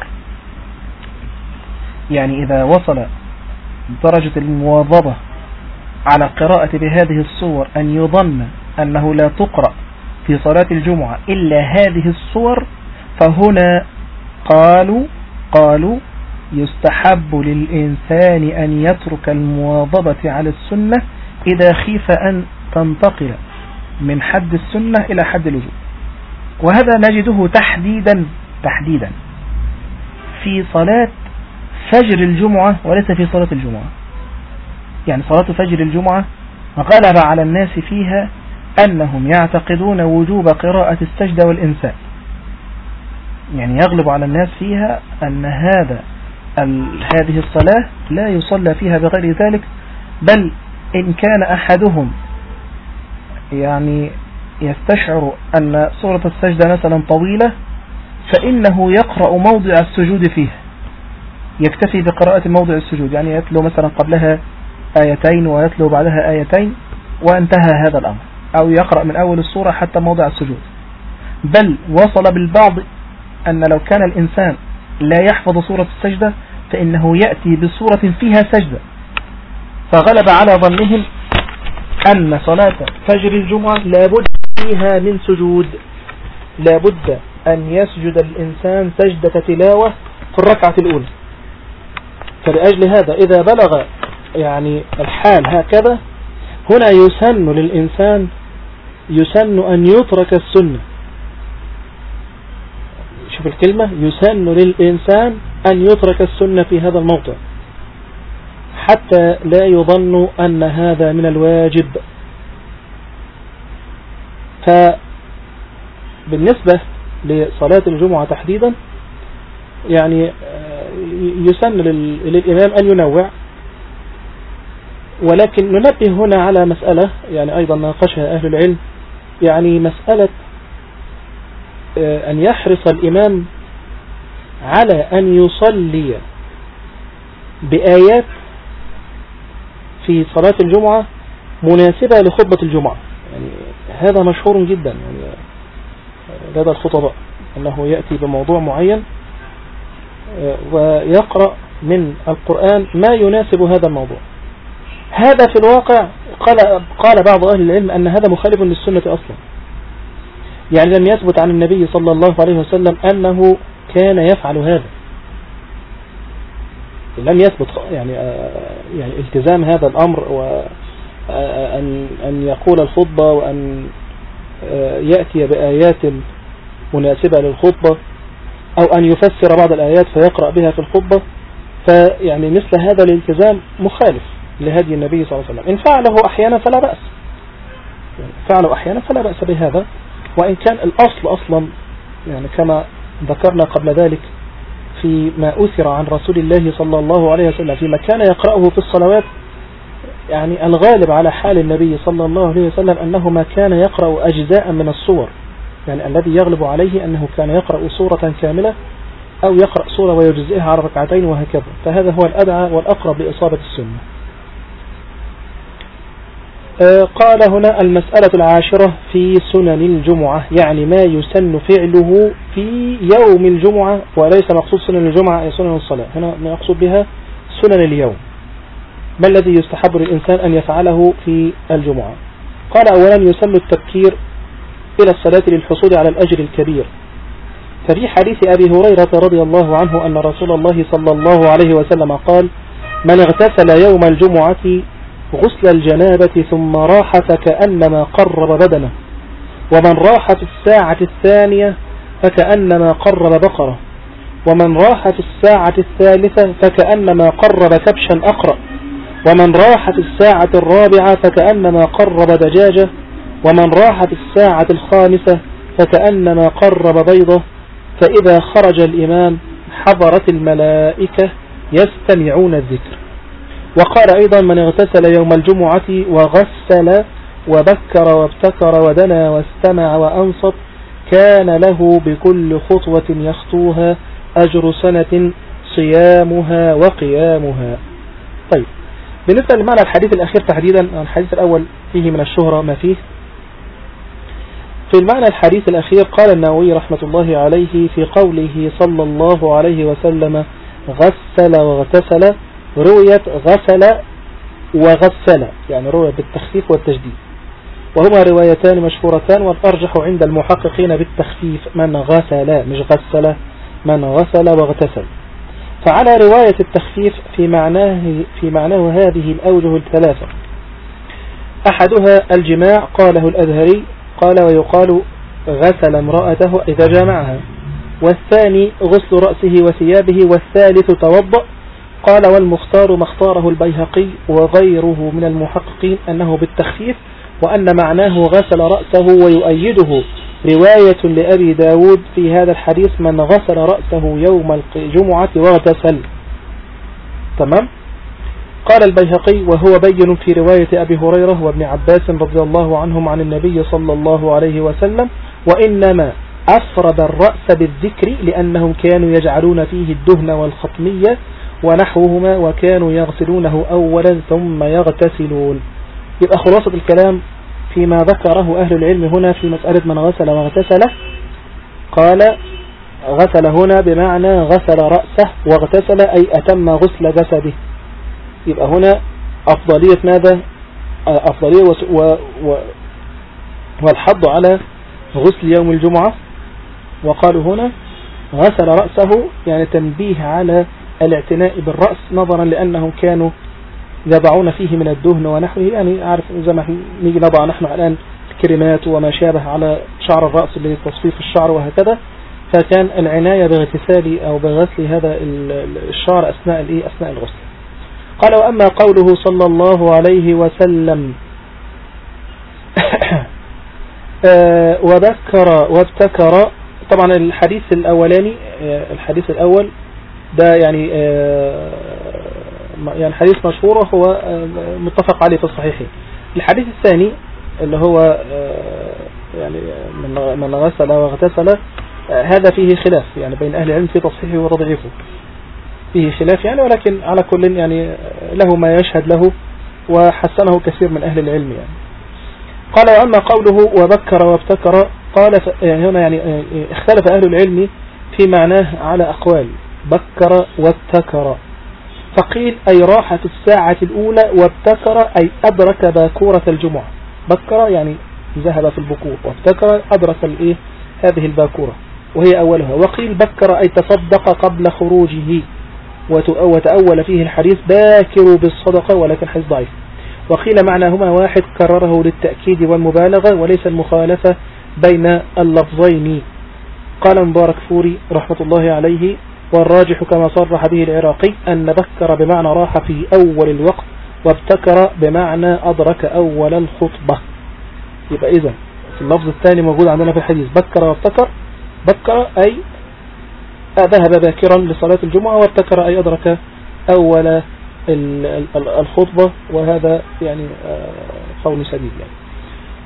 يعني إذا وصل درجة المواظبة على قراءة بهذه الصور أن يظن أنه لا تقرأ في صلاة الجمعة إلا هذه الصور، فهنا قالوا قالوا يستحب للإنسان أن يترك المواظبة على السنة إذا خيف أن تنتقل من حد السنة إلى حد الوجوب. وهذا نجده تحديدا تحديدا في صلاة فجر الجمعة وليس في صلاة الجمعة. يعني صلاة فجر الجمعة غلب على الناس فيها أنهم يعتقدون وجوب قراءة السجدة والإنسان، يعني يغلب على الناس فيها أن هذا هذه الصلاة لا يصلى فيها بغير ذلك، بل إن كان أحدهم يعني يستشعر أن سورة السجدة مثلا طويلة فإنه يقرأ موضع السجود فيه، يكتفي بقراءة موضع السجود، يعني يتلو مثلا قبلها آيتين ويتلو بعدها آيتين وانتهى هذا الأمر، أو يقرأ من أول السورة حتى موضع السجود. بل وصل بالبعض أن لو كان الإنسان لا يحفظ سورة السجدة فإنه يأتي بسورة فيها سجدة، فغلب على ظنهم أن صلاة فجر الجمعة لابد فيها من سجود، لابد أن يسجد الإنسان سجدة تلاوة في الركعة الأولى. فلأجل هذا إذا بلغ يعني الحال هكذا، هنا يسن للإنسان يسن أن يترك السنة. شوف الكلمة، يسن للإنسان أن يترك السنة في هذا الموضع حتى لا يظن أن هذا من الواجب. فبالنسبة لصلاة الجمعة تحديدا يعني يسن للإمام أن ينوع، ولكن ننبه هنا على مسألة يعني أيضا ناقشها أهل العلم، يعني مسألة أن يحرص الإمام على أن يصلي بآيات في صلاة الجمعة مناسبة لخطبة الجمعة. يعني هذا مشهور جدا يعني لدى الخطباء أنه يأتي بموضوع معين ويقرأ من القرآن ما يناسب هذا الموضوع. هذا في الواقع قال, قال بعض أهل العلم أن هذا مخالف للسنة أصلا، يعني لم يثبت عن النبي صلى الله عليه وسلم أنه كان يفعل هذا، لم يثبت يعني يعني التزام هذا الأمر، وأن أن يقول الخطبة وأن يأتي بآيات مناسبة للخطبة، أو أن يفسر بعض الآيات فيقرأ بها في الخطبة. فيعني مثل هذا الالتزام مخالف لهدي النبي صلى الله عليه وسلم. إن فعله أحيانا فلا بأس، فعله أحيانا فلا بأس بهذا، وإن كان الأصل أصلا يعني كما ذكرنا قبل ذلك في ما أثر عن رسول الله صلى الله عليه وسلم فيما كان يقرأه في الصلوات، يعني الغالب على حال النبي صلى الله عليه وسلم أنه ما كان يقرأ أجزاء من الصور يعني الذي يغلب عليه أنه كان يقرأ سورة كاملة أو يقرأ سورة ويجزئها على ركعتين وهكذا، فهذا هو الأدعى والأقرب لإصابة السنة. قال هنا المسألة العاشرة في سنن الجمعة، يعني ما يسن فعله في يوم الجمعة، وليس مقصود سنن الجمعة أي سنن الصلاة، هنا نقصد بها سنن اليوم. ما الذي يستحب للإنسان أن يفعله في الجمعة؟ قال أولا يسن التبكير إلى الصلاة للحصول على الأجر الكبير، ففي حديث أبي هريرة رضي الله عنه أن رسول الله صلى الله عليه وسلم قال: من اغتسل يوم الجمعة غسل الجنابة ثم راح فكأنما قرب بدنه، ومن راح في الساعة الثانية فكأنما قرب بقرة، ومن راح في الساعة الثالثة فكأنما قرب كبشا أقرأ، ومن راح في الساعة الرابعة فكأنما قرب دجاجة، ومن راح في الساعة الخامسة فكأنما قرب بيضة، فإذا خرج الإمام حضرت الملائكة يستمعون الذكر. وقال أيضا: من اغتسل يوم الجمعة وغسل وبكر وابتكر ودنا واستمع وأنصت كان له بكل خطوة يخطوها أجر سنة صيامها وقيامها. طيب، بالنسبة لمعنى الحديث الأخير تحديدا، الحديث الأول فيه من الشهرة ما فيه. في المعنى الحديث الأخير قال النووي رحمة الله عليه في قوله صلى الله عليه وسلم غسل واغتسل، رويت غسل وغسل، يعني رويت بالتخفيف والتجديد، وهما روايتان مشهورتان، والأرجح عند المحققين بالتخفيف، من غسل مش غسل، من غسل واغتسل. فعلى رواية التخفيف في معناه في معناه هذه الأوجه الثلاثة: أحدها الجماع قاله الأزهري، قال ويقال غسل امرأته إذا جامعها، والثاني غسل رأسه وثيابه، والثالث توضأ. قال والمختار ما اختاره البيهقي وغيره من المحققين أنه بالتخفيف، وأن معناه غسل رأسه، ويؤيده رواية لأبي داود في هذا الحديث من غسل رأسه يوم الجمعة واغتسل. تمام. قال البيهقي وهو بين في رواية أبي هريرة وابن عباس رضي الله عنهم عن النبي صلى الله عليه وسلم: وإنما أفرد الرأس بالذكر لأنهم كانوا يجعلون فيه الدهن والخطمية ونحوهما، وكانوا يغسلونه أولا ثم يغتسلون. يبقى خلاصة الكلام فيما ذكره أهل العلم هنا في مسألة من غسل واغتسل، قال غسل هنا بمعنى غسل رأسه، واغتسل أي أتم غسل جسده. يبقى هنا أفضلية ماذا؟ أفضلية و... و... والحض على غسل يوم الجمعة. وقالوا هنا غسل رأسه يعني تنبيه على الاعتناء بالرأس، نظرا لأنهم كانوا يضعون فيه من الدهن ونحوه، يعني عارف زي ما نيجي نضع نحن الآن الكريمات وما شابه على شعر الرأس لتصفيف الشعر وهكذا، فكان العناية باغتسال أو بغسل هذا الشعر أثناء الإيه أثناء الغسل. قال وأما قوله صلى الله عليه وسلم وذكر وابتكر، طبعا الحديث الأولاني الحديث الأول ده يعني يعني حديث مشهور وهو متفق عليه في الصحيحين. الحديث الثاني اللي هو يعني من غسل واغتسل، هذا فيه خلاف يعني بين أهل العلم في تصحيحه وتضعيفه، فيه خلاف يعني، ولكن على كل يعني له ما يشهد له وحسنه كثير من أهل العلم يعني. قال وأما قوله وبكر وابتكر، قال يعني هنا يعني اختلف أهل العلم في معناه على أقوال، بكر وابتكر، فقيل أي راح في الساعة الأولى، وابتكر أي أدرك باكورة الجمعة. بكر يعني ذهب في البكور، وابتكر أدرك الإيه هذه الباكورة وهي أولها. وقيل بكر أي تصدق قبل خروجه، وتأول فيه الحديث باكروا بالصدقة، ولكن حديث ضعيف. وقيل معناهما واحد كرره للتأكيد والمبالغة وليس المخالفة بين اللفظين. قال مبارك فوري رحمة الله عليه والراجح كما صرح به العراقي أن بكر بمعنى راح في أول الوقت، وابتكر بمعنى أدرك أول الخطبة. يبقى إذن في اللفظ الثاني موجود عندنا في الحديث بكر وابتكر، بكر أي ذهب باكرا لصلاة الجمعة، وابتكر أي أدرك أول الخطبة، وهذا يعني قول سديد يعني.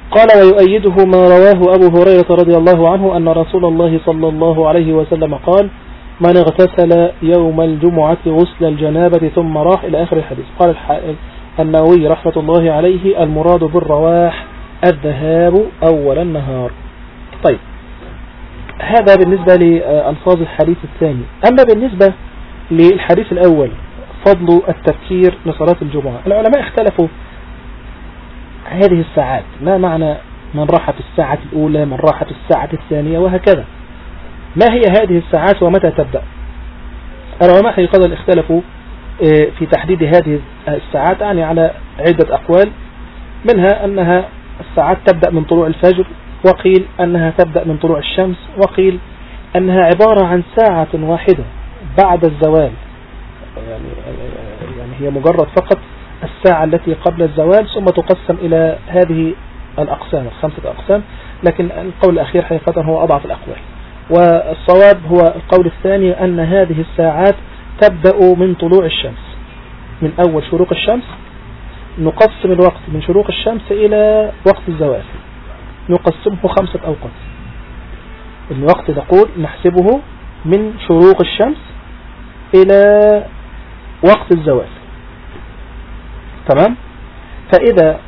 قال ويؤيده ما رواه أبو هريرة رضي الله عنه أن رسول الله صلى الله عليه وسلم قال من اغتسل يوم الجمعة غسل الجنابة ثم راح إلى آخر الحديث. قال النووي رحمة الله عليه المراد بالرواح الذهاب أول النهار. طيب هذا بالنسبة لألفاظ الحديث الثاني. أما بالنسبة للحديث الأول فضل التبكير لصلاة الجمعة، العلماء اختلفوا هذه الساعات، ما معنى من راح في الساعة الأولى، من راح في الساعة الثانية، وهكذا. ما هي هذه الساعات ومتى تبدأ؟ العلماء حقيقة اختلفوا في تحديد هذه الساعات، يعني على عدة أقوال، منها أنها الساعات تبدأ من طلوع الفجر، وقيل أنها تبدأ من طلوع الشمس، وقيل أنها عبارة عن ساعة واحدة بعد الزوال، يعني, يعني هي مجرد فقط الساعة التي قبل الزوال، ثم تقسم إلى هذه الأقسام الخمسة أقسام. لكن القول الأخير حقيقة هو أضعف الأقوال، والصواب هو القول الثاني أن هذه الساعات تبدأ من طلوع الشمس، من أول شروق الشمس، نقسم الوقت من شروق الشمس إلى وقت الزوال، نقسمه خمسة أوقات. الوقت نقول نحسبه من شروق الشمس إلى وقت الزوال، تمام؟ فإذا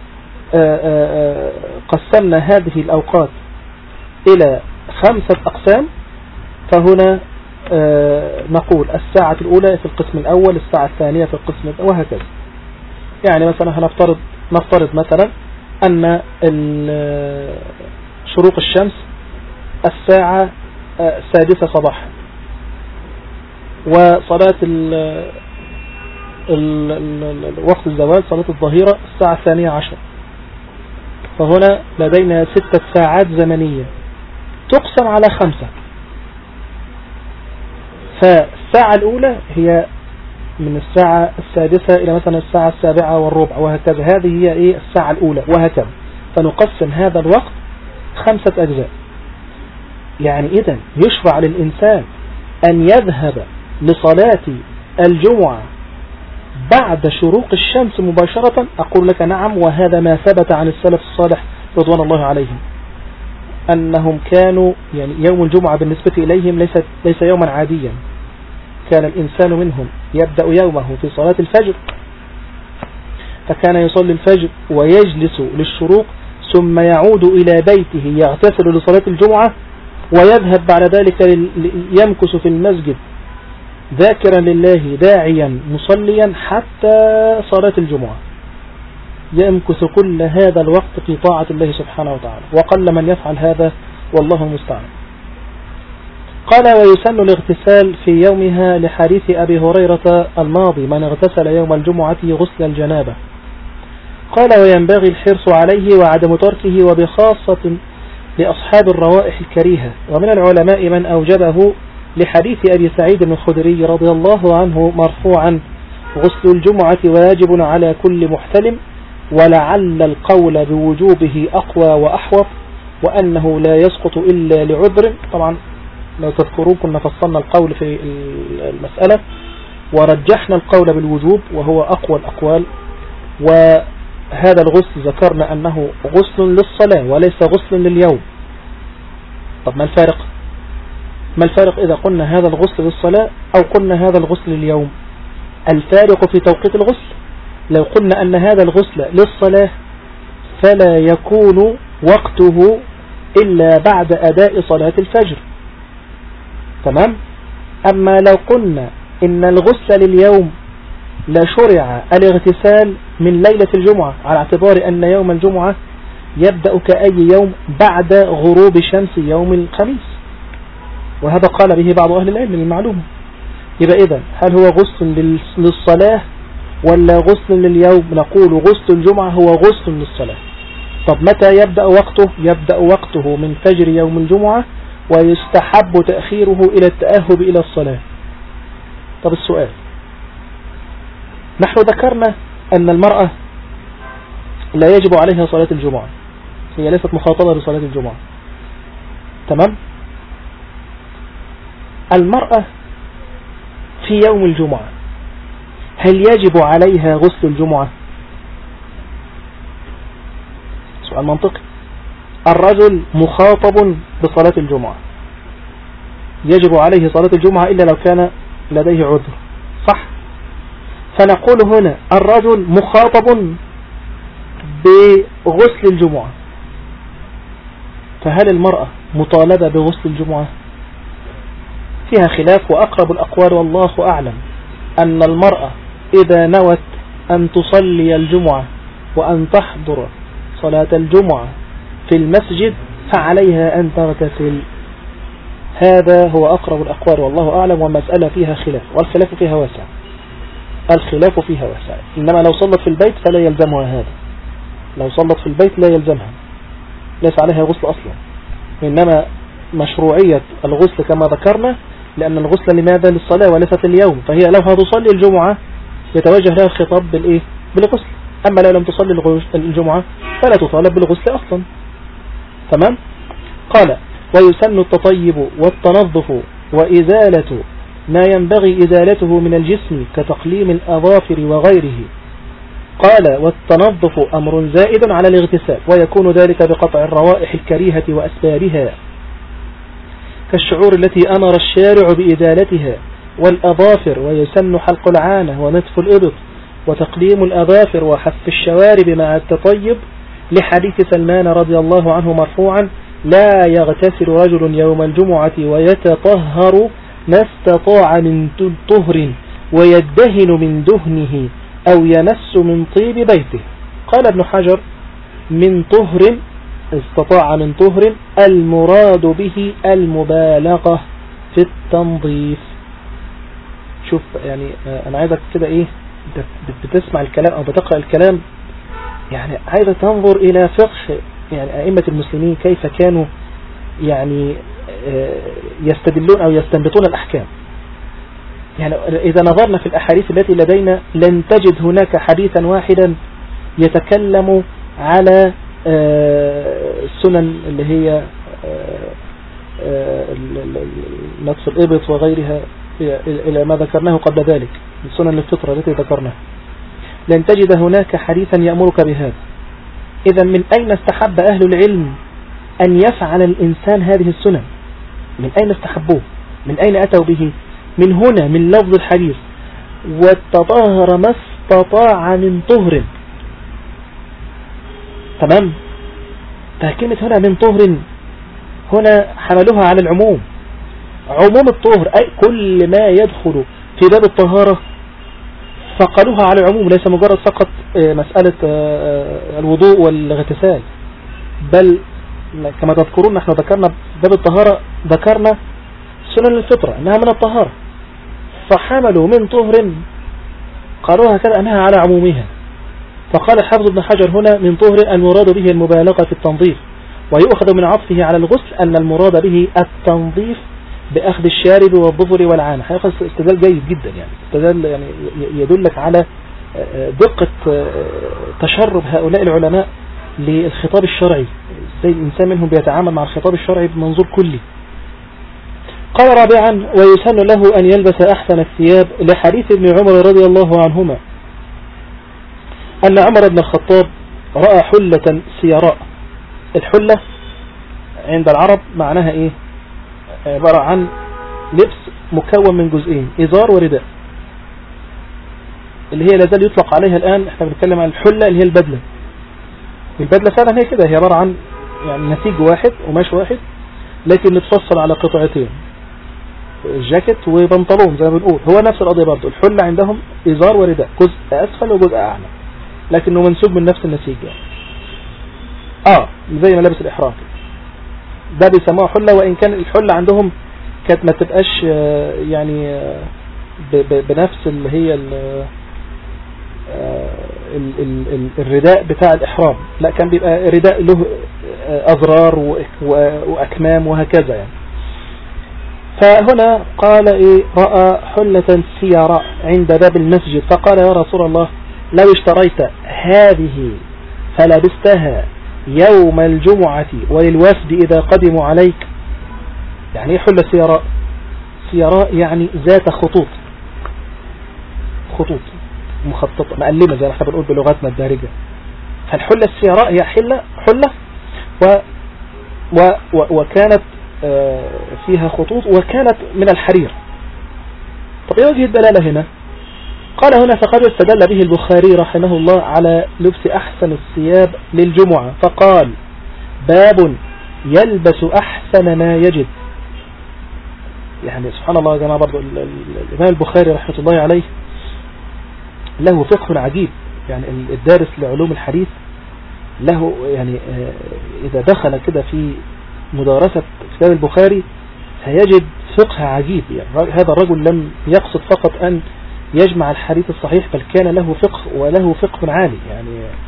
قسمنا هذه الأوقات إلى خمسة أقسام، فهنا نقول الساعة الأولى في القسم الأول، الساعة الثانية في القسم، وهكذا. يعني مثلا هنفترض نفترض مثلا أن شروق الشمس الساعة السادسة صباحا، وصلاة وقت الزوال صلاة الظهيرة الساعة الثانية عشر، فهنا لدينا ستة ساعات زمنية تقسم على خمسة. فالساعة الأولى هي من الساعة السادسة إلى مثلا الساعة السابعة والربع، وهكذا. هذه هي إيه الساعة الأولى، وهكذا. فنقسم هذا الوقت خمسة أجزاء. يعني إذن يشرع للإنسان أن يذهب لصلاة الجمعة بعد شروق الشمس مباشرة؟ أقول لك نعم، وهذا ما ثبت عن السلف الصالح رضوان الله عليهم، أنهم كانوا يعني يوم الجمعة بالنسبة إليهم ليس, ليس يوما عاديا. كان الإنسان منهم يبدأ يومه في صلاة الفجر، فكان يصلي الفجر ويجلس للشروق، ثم يعود إلى بيته يغتسل لصلاة الجمعة، ويذهب بعد ذلك يمكث في المسجد ذاكرا لله داعيا مصليا حتى صلاة الجمعة، يمكث كل هذا الوقت في طاعة الله سبحانه وتعالى، وقل من يفعل هذا والله المستعان. قال ويسن الاغتسال في يومها لحديث أبي هريرة الماضي من اغتسل يوم الجمعة غسل الجنابة. قال وينبغي الحرص عليه وعدم تركه، وبخاصة لأصحاب الروائح الكريهة. ومن العلماء من أوجبه لحديث أبي سعيد الخدري رضي الله عنه مرفوعا غسل الجمعة واجب على كل محتلم، ولعل القول بوجوبه أقوى وأحوط، وأنه لا يسقط إلا لعذر. طبعا لو تذكرون كنا فصلنا القول في المسألة ورجحنا القول بالوجوب وهو أقوى الأقوال، وهذا الغسل ذكرنا أنه غسل للصلاة وليس غسل لليوم. طب ما الفارق؟ ما الفارق إذا قلنا هذا الغسل للصلاة أو قلنا هذا الغسل لليوم؟ الفارق في توقيت الغسل. لو قلنا أن هذا الغسل للصلاة فلا يكون وقته إلا بعد أداء صلاة الفجر، تمام؟ أما لو قلنا إن الغسل لليوم لا شرع الاغتسال من ليلة الجمعة، على اعتبار أن يوم الجمعة يبدأ كأي يوم بعد غروب شمس يوم الخميس، وهذا قال به بعض أهل العلم المعلوم. يبقى إذن هل هو غسل للصلاة ولا غسل لليوم؟ نقول غسل الجمعة هو غسل للصلاة. طب متى يبدأ وقته؟ يبدأ وقته من فجر يوم الجمعة، ويستحب تأخيره إلى التأهب إلى الصلاة. طب السؤال، نحن ذكرنا أن المرأة لا يجب عليها صلاة الجمعة، هي ليست مخاطبة بصلاة الجمعة، تمام؟ المرأة في يوم الجمعة هل يجب عليها غسل الجمعة؟ سؤال منطقي. الرجل مخاطب بصلاة الجمعة، يجب عليه صلاة الجمعة إلا لو كان لديه عذر، صح؟ فنقول هنا الرجل مخاطب بغسل الجمعة، فهل المرأة مطالبة بغسل الجمعة؟ فيها خلاف، وأقرب الأقوال والله أعلم أن المرأة إذا نوت أن تصلي الجمعة وأن تحضر صلاة الجمعة في المسجد فعليها أن تغتسل. هذا هو أقرب الأقوال والله أعلم، والمسألة فيها خلاف، والخلاف فيها واسع، الخلاف فيها واسع. إنما لو صلت في البيت فلا يلزمها هذا، لو صلت في البيت لا يلزمها، ليس عليها غسل أصلا، إنما مشروعية الغسل كما ذكرنا، لأن الغسل لماذا؟ للصلاة وليست اليوم، فهي لو هتصلي الجمعة يتوجه لها الخطاب بالإيه؟ بالغسل. أما لو لم تصلي الجمعة فلا تطالب بالغسل أصلا. تمام؟ قال ويسن التطيب والتنظف وإزالة ما ينبغي إزالته من الجسم كتقليم الأظافر وغيره. قال والتنظف أمر زائد على الاغتسال، ويكون ذلك بقطع الروائح الكريهة وأسبابها كالشعور التي أمر الشارع بإزالتها، والأظافر ويسن حلق العانة ونتف الإبط وتقليم الأظافر وحف الشوارب مع التطيب، لحديث سلمان رضي الله عنه مرفوعا لا يغتسل رجل يوم الجمعة ويتطهر ما استطاع من طهر ويدهن من دهنه أو يمس من طيب بيته. قال ابن حجر من طهر استطاع من طهر المراد به المبالغة في التنظيف. شوف يعني أنا عايزك كده إيه بتسمع الكلام أو بتقرأ الكلام، يعني عايزة تنظر إلى فقه يعني أئمة المسلمين كيف كانوا يعني يستدلون أو يستنبطون الأحكام. يعني إذا نظرنا في الأحاديث التي لدينا لن تجد هناك حديثا واحدا يتكلم على السنن اللي هي نطف الإبط وغيرها إلى ما ذكرناه قبل ذلك، السنن الفطرة التي ذكرناها، لن تجد هناك حديثا يأمرك بهذا. إذا من أين استحب أهل العلم أن يفعل الإنسان هذه السنن؟ من أين استحبوه؟ من أين أتوا به؟ من هنا، من لفظ الحديث وتطهر ما استطاع من طهر. تمام؟ فكلمة هنا من طهر هنا حملوها على العموم، عموم الطهر أي كل ما يدخل في باب الطهارة فقالوها على العموم، ليس مجرد فقط مسألة الوضوء والاغتسال، بل كما تذكرون نحن ذكرنا باب الطهارة ذكرنا سنن الفطرة أنها من الطهارة، فحملوا من طهر قالوها كذا أنها على عمومها. فقال الحافظ ابن حجر هنا من طهر المراد به المبالغة في التنظيف، ويؤخذ من عطفه على الغسل أن المراد به التنظيف بأخذ الشارب والظفر والعانة. هيأخذ استدلال جيد جدا، يعني استدلال يعني يدلك على دقة تشرب هؤلاء العلماء للخطاب الشرعي، ازاي الإنسان منهم بيتعامل مع الخطاب الشرعي بمنظور كلي. قال رابعا ويسن له أن يلبس أحسن الثياب، لحديث ابن عمر رضي الله عنهما أن عمر بن الخطاب رأى حلة سيراء. الحلة عند العرب معناها إيه؟ عبارة عن لبس مكون من جزئين، إزار ورداء، اللي هي لازال يطلق عليها الآن. احنا بنتكلم عن الحلة اللي هي البدلة. البدلة فعلا هي كده، هي عبارة عن يعني نسيج واحد وماش واحد، لكن متفصل على قطعتين، جاكيت وبنطلون زي ما بنقول. هو نفس القضية برضه، الحلة عندهم إزار ورداء، جزء أسفل وجزء أعلى، لكنه منسوب من نفس النسيج يعني. اه زي ما لابس الإحرام ده بيسموها حلة، وإن كان الحلة عندهم كانت ما تبقاش يعني بنفس اللي هي ال ال ال الرداء بتاع الإحرام، لا كان بيبقى رداء له أزرار وأكمام وهكذا يعني. فهنا قال إيه رأى حلة سيراء عند باب المسجد، فقال يا رسول الله لو اشتريت هذه فلبستها يوم الجمعة وللوفد إذا قدموا عليك. يعني ايه حلة سيراء؟ سيراء يعني ذات خطوط، خطوط مخططة مقلمة زي ما احنا بنقول بلغتنا الدارجة. فالحلة السيراء هي حلة حلة وكانت فيها خطوط وكانت من الحرير. طب ايه وجه الدلالة هنا؟ قال هنا فقد استدل به البخاري رحمه الله على لبس أحسن الثياب للجمعة، فقال باب يلبس أحسن ما يجد. يعني سبحان الله يا جماعة، برضو الإمام البخاري رحمة الله عليه له فقه عجيب. يعني الدارس لعلوم الحديث له يعني إذا دخل كده في مدارسة كتاب البخاري سيجد فقه عجيب. يعني هذا الرجل لم يقصد فقط أن يجمع الحديث الصحيح، بل كان له فقه وله فقه عالي. يعني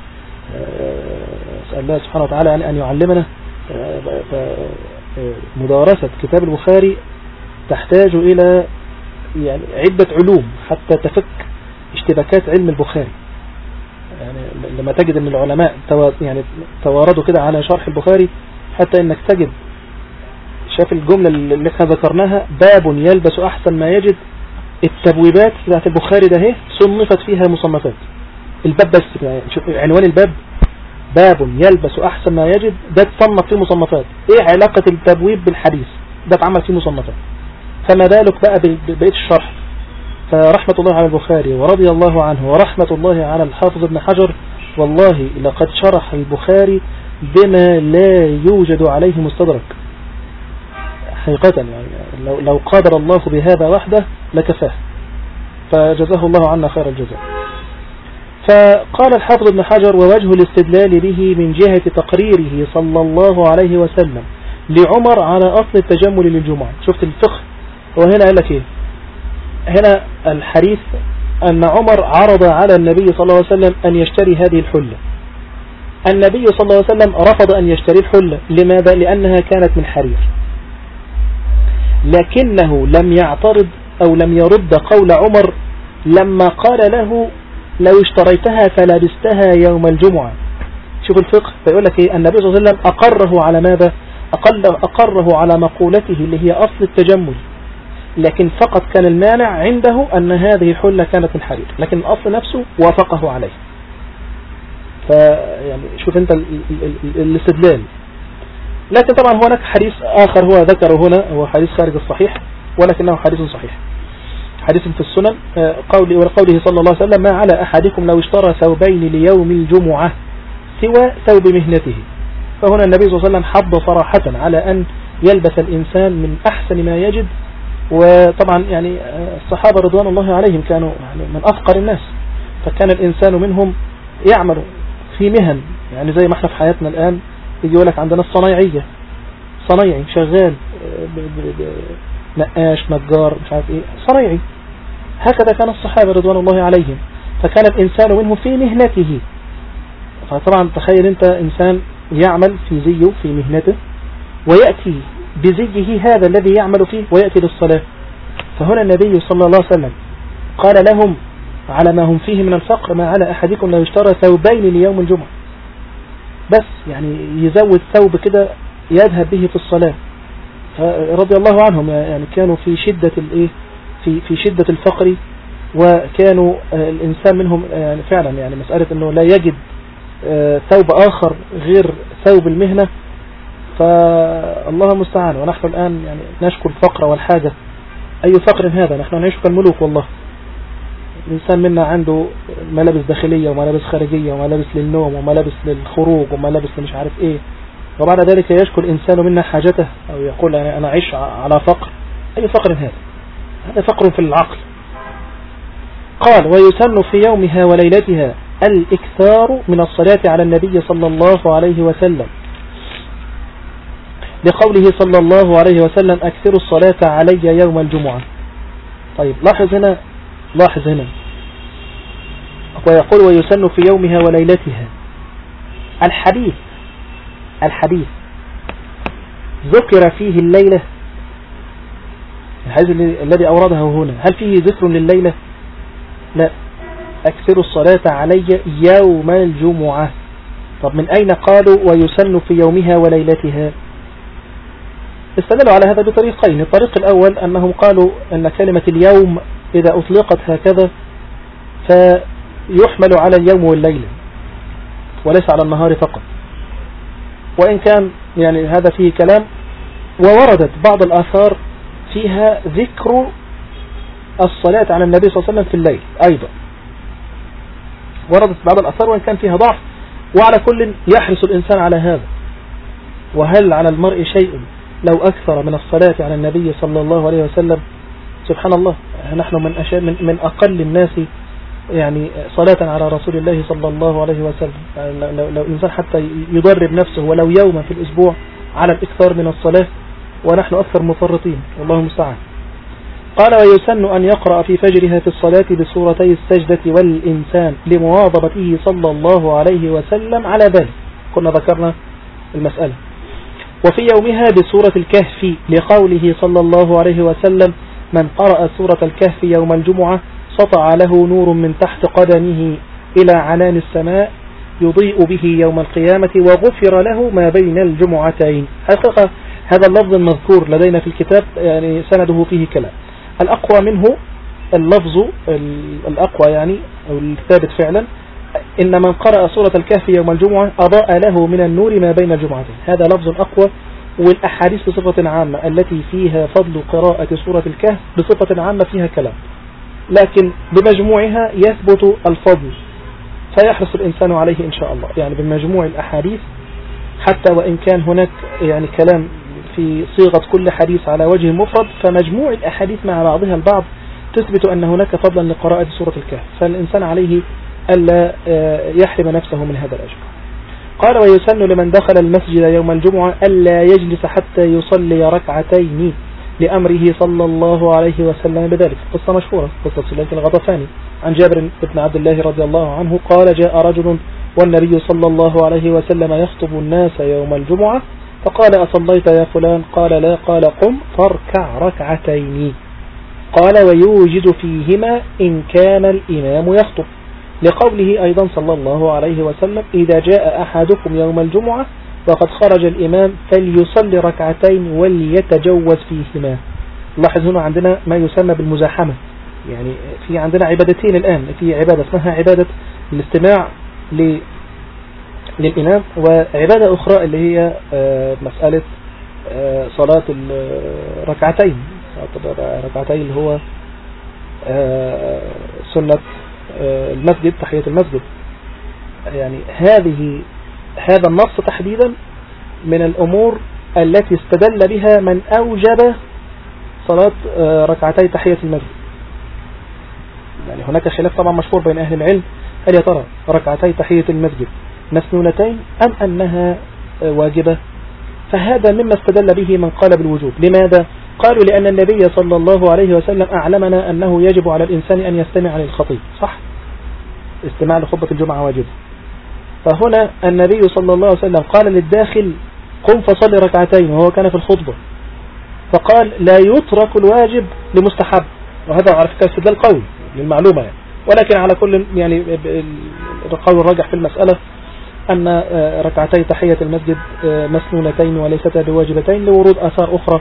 أسأل الله سبحانه وتعالى أن يعلمنا. مدارسة كتاب البخاري تحتاج إلى يعني عدة علوم حتى تفك اشتباكات علم البخاري. يعني لما تجد أن العلماء يعني تواردوا كده على شرح البخاري، حتى أنك تجد شاف الجملة اللي احنا ذكرناها باب يلبس أحسن ما يجد، التبويبات بتاعت البخاري ده هي صنفت فيها مصنفات. الباب بس يعني شوف عنوان الباب باب يلبس أحسن ما يجد، ده تصنف فيه مصنفات. ايه علاقة التبويب بالحديث؟ ده اتعمل فيه مصنفات. فما بالك بقى ببقية الشرح. فرحمة الله على البخاري ورضي الله عنه ورحمة الله على الحافظ ابن حجر، والله لقد شرح البخاري بما لا يوجد عليه مستدرك حقيقة. يعني لو, لو قادر الله بهذا وحده لكفاه، فجزاه الله عنا خير الجزاء. فقال الحافظ ابن حجر ووجه الاستدلال به من جهة تقريره صلى الله عليه وسلم لعمر على أصل التجمل للجمعة. شفت الفقه؟ وهنا قال لك ايه؟ هنا الحديث أن عمر عرض على النبي صلى الله عليه وسلم أن يشتري هذه الحلة. النبي صلى الله عليه وسلم رفض أن يشتري الحلة. لماذا؟ لأنها كانت من حرير. لكنه لم يعترض أو لم يرد قول عمر لما قال له لو اشتريتها فلبستها يوم الجمعة. شوف الفقه، فيقول لك ايه؟ النبي صلى الله عليه وسلم أقره على ماذا؟ أقره على مقولته اللي هي أصل التجمل، لكن فقط كان المانع عنده أن هذه حلة كانت من حرير، لكن الأصل نفسه وافقه عليه. فيعني شوف انت الاستدلال. لكن طبعا هناك حديث آخر هو ذكره هنا، هو حديث خارج الصحيح ولكنه حديث صحيح، حديث في السنن. قولي وقوله صلى الله عليه وسلم ما على أحدكم لو اشترى ثوبين ليوم الجمعة سوى ثوب مهنته. فهنا النبي صلى الله عليه وسلم حض صراحة على أن يلبس الإنسان من أحسن ما يجد. وطبعا يعني الصحابة رضوان الله عليهم كانوا يعني من أفقر الناس، فكان الإنسان منهم يعمل في مهن، يعني زي ما احنا في حياتنا الآن يجي يقول لك عندنا الصنايعية، صنايعي شغال نقاش نجار مش عارف ايه، صنايعي. هكذا كان الصحابة رضوان الله عليهم، فكان الإنسان منهم في مهنته. فطبعا تخيل انت إنسان يعمل في زيه في مهنته ويأتي بزيه هذا الذي يعمل فيه ويأتي للصلاة. فهنا النبي صلى الله عليه وسلم قال لهم على ما هم فيه من الفقر ما على أحدكم لو اشترى ثوبين ليوم الجمعة، بس يعني يزود ثوب كده يذهب به في الصلاة. رضي الله عنهم يعني كانوا في شدة الايه في في شدة الفقر، وكانوا الإنسان منهم يعني فعلا يعني مسألة أنه لا يجد ثوب آخر غير ثوب المهنة، فالله المستعان. ونحن الآن يعني نشكو الفقر والحاجة. أي فقر هذا؟ نحن نعيش كالملوك والله. الإنسان منا عنده ملابس داخلية وملابس خارجية وملابس للنوم وملابس للخروج وملابس مش عارف إيه، وبعد ذلك يشكو الإنسان منا حاجته أو يقول يعني أنا أعيش على فقر. أي فقر هذا؟ هذا فقر في العقل. قال ويسن في يومها وليلتها الإكثار من الصلاة على النبي صلى الله عليه وسلم، لقوله صلى الله عليه وسلم أكثر الصلاة علي يوم الجمعة. طيب لاحظ هنا لاحظ هنا ويقول ويسن في يومها وليلتها. الحديث الحديث ذكر فيه الليلة، الحديث الذي أورده هنا هل فيه ذكر لليلة؟ لا، أكثر الصلاة علي يوم الجمعة. طب من أين قالوا ويسن في يومها وليلتها؟ استدلوا على هذا بطريقين. الطريق الأول أنهم قالوا أن كلمة اليوم إذا أطلقت هكذا فيحمل على اليوم والليلة وليس على النهار فقط، وإن كان يعني هذا فيه كلام. ووردت بعض الآثار فيها ذكر الصلاة على النبي صلى الله عليه وسلم في الليل أيضا، وردت بعض الآثار وإن كان فيها ضعف، وعلى كل يحرص الإنسان على هذا. وهل على المرء شيء لو أكثر من الصلاة على النبي صلى الله عليه وسلم؟ سبحان الله، نحن من, من, من أقل الناس يعني صلاة على رسول الله صلى الله عليه وسلم. لو, لو الإنسان حتى يدرب نفسه ولو يوما في الأسبوع على الإكثار من الصلاة، ونحن أكثر مفرطين والله المستعان. قال: ويسن أن يقرأ في فجرها في الصلاة بسورتي السجدة والإنسان لمواظبته صلى الله عليه وسلم على ذلك. كنا ذكرنا المسألة. وفي يومها بسورة الكهف لقوله صلى الله عليه وسلم: من قرأ سورة الكهف يوم الجمعة سطع له نور من تحت قدمه إلى عنان السماء يضيء به يوم القيامة وغفر له ما بين الجمعتين. حقيقة هذا اللفظ المذكور لدينا في الكتاب يعني سنده فيه كلام. الأقوى منه اللفظ الأقوى يعني أو الثابت فعلا إن من قرأ سورة الكهف يوم الجمعة أضاء له من النور ما بين الجمعتين. هذا لفظ أقوى. والأحاديث بصفة عامة التي فيها فضل قراءة سورة الكهف بصفة عامة فيها كلام، لكن بمجموعها يثبت الفضل، فيحرص الإنسان عليه إن شاء الله. يعني بمجموع الأحاديث حتى وإن كان هناك يعني كلام في صيغة كل حديث على وجه مفرد، فمجموع الأحاديث مع بعضها البعض تثبت أن هناك فضلا لقراءة سورة الكهف، فالإنسان عليه ألا يحرم نفسه من هذا الأجر. قال: ويسن لمن دخل المسجد يوم الجمعة ألا يجلس حتى يصلي ركعتين لأمره صلى الله عليه وسلم بذلك. قصة مشهورة، قصة سلية الغطفاني عن جابر بن عبد الله رضي الله عنه قال: جاء رجل والنبي صلى الله عليه وسلم يخطب الناس يوم الجمعة فقال: أصليت يا فلان؟ قال: لا. قال: قم فاركع ركعتين. قال: ويوجد فيهما إن كان الإمام يخطب، لقوله أيضا صلى الله عليه وسلم: إذا جاء أحدكم يوم الجمعة وقد خرج الإمام فليصلي ركعتين وليتجوز فيهما. لاحظ هنا عندنا ما يسمى بالمزاحمة، يعني في عندنا عبادتين الآن، في عبادة اسمها عبادة الاستماع للإمام، وعبادة أخرى اللي هي مسألة صلاة الركعتين ركعتين اللي هو سنة المسجد، تحية المسجد. يعني هذه هذا النص تحديدا من الأمور التي استدل بها من أوجب صلاة ركعتي تحية المسجد. يعني هناك خلاف طبعا مشهور بين أهل العلم، هل يا ترى ركعتي تحية المسجد مسنونتين أم أنها واجبة؟ فهذا مما استدل به من قال بالوجوب. لماذا؟ قالوا لأن النبي صلى الله عليه وسلم أعلمنا أنه يجب على الإنسان أن يستمع للخطيب، صح؟ استماع لخطبة الجمعة واجب. فهنا النبي صلى الله عليه وسلم قال للداخل: قم فصل ركعتين، وهو كان في الخطبة، فقال: لا يترك الواجب لمستحب. وهذا على فكرة استدلال قوي للمعلومة يعني. ولكن على كل يعني القول الراجح في المسألة أن ركعتي تحية المسجد مسنونتين وليستا بواجبتين، لورود آثار أخرى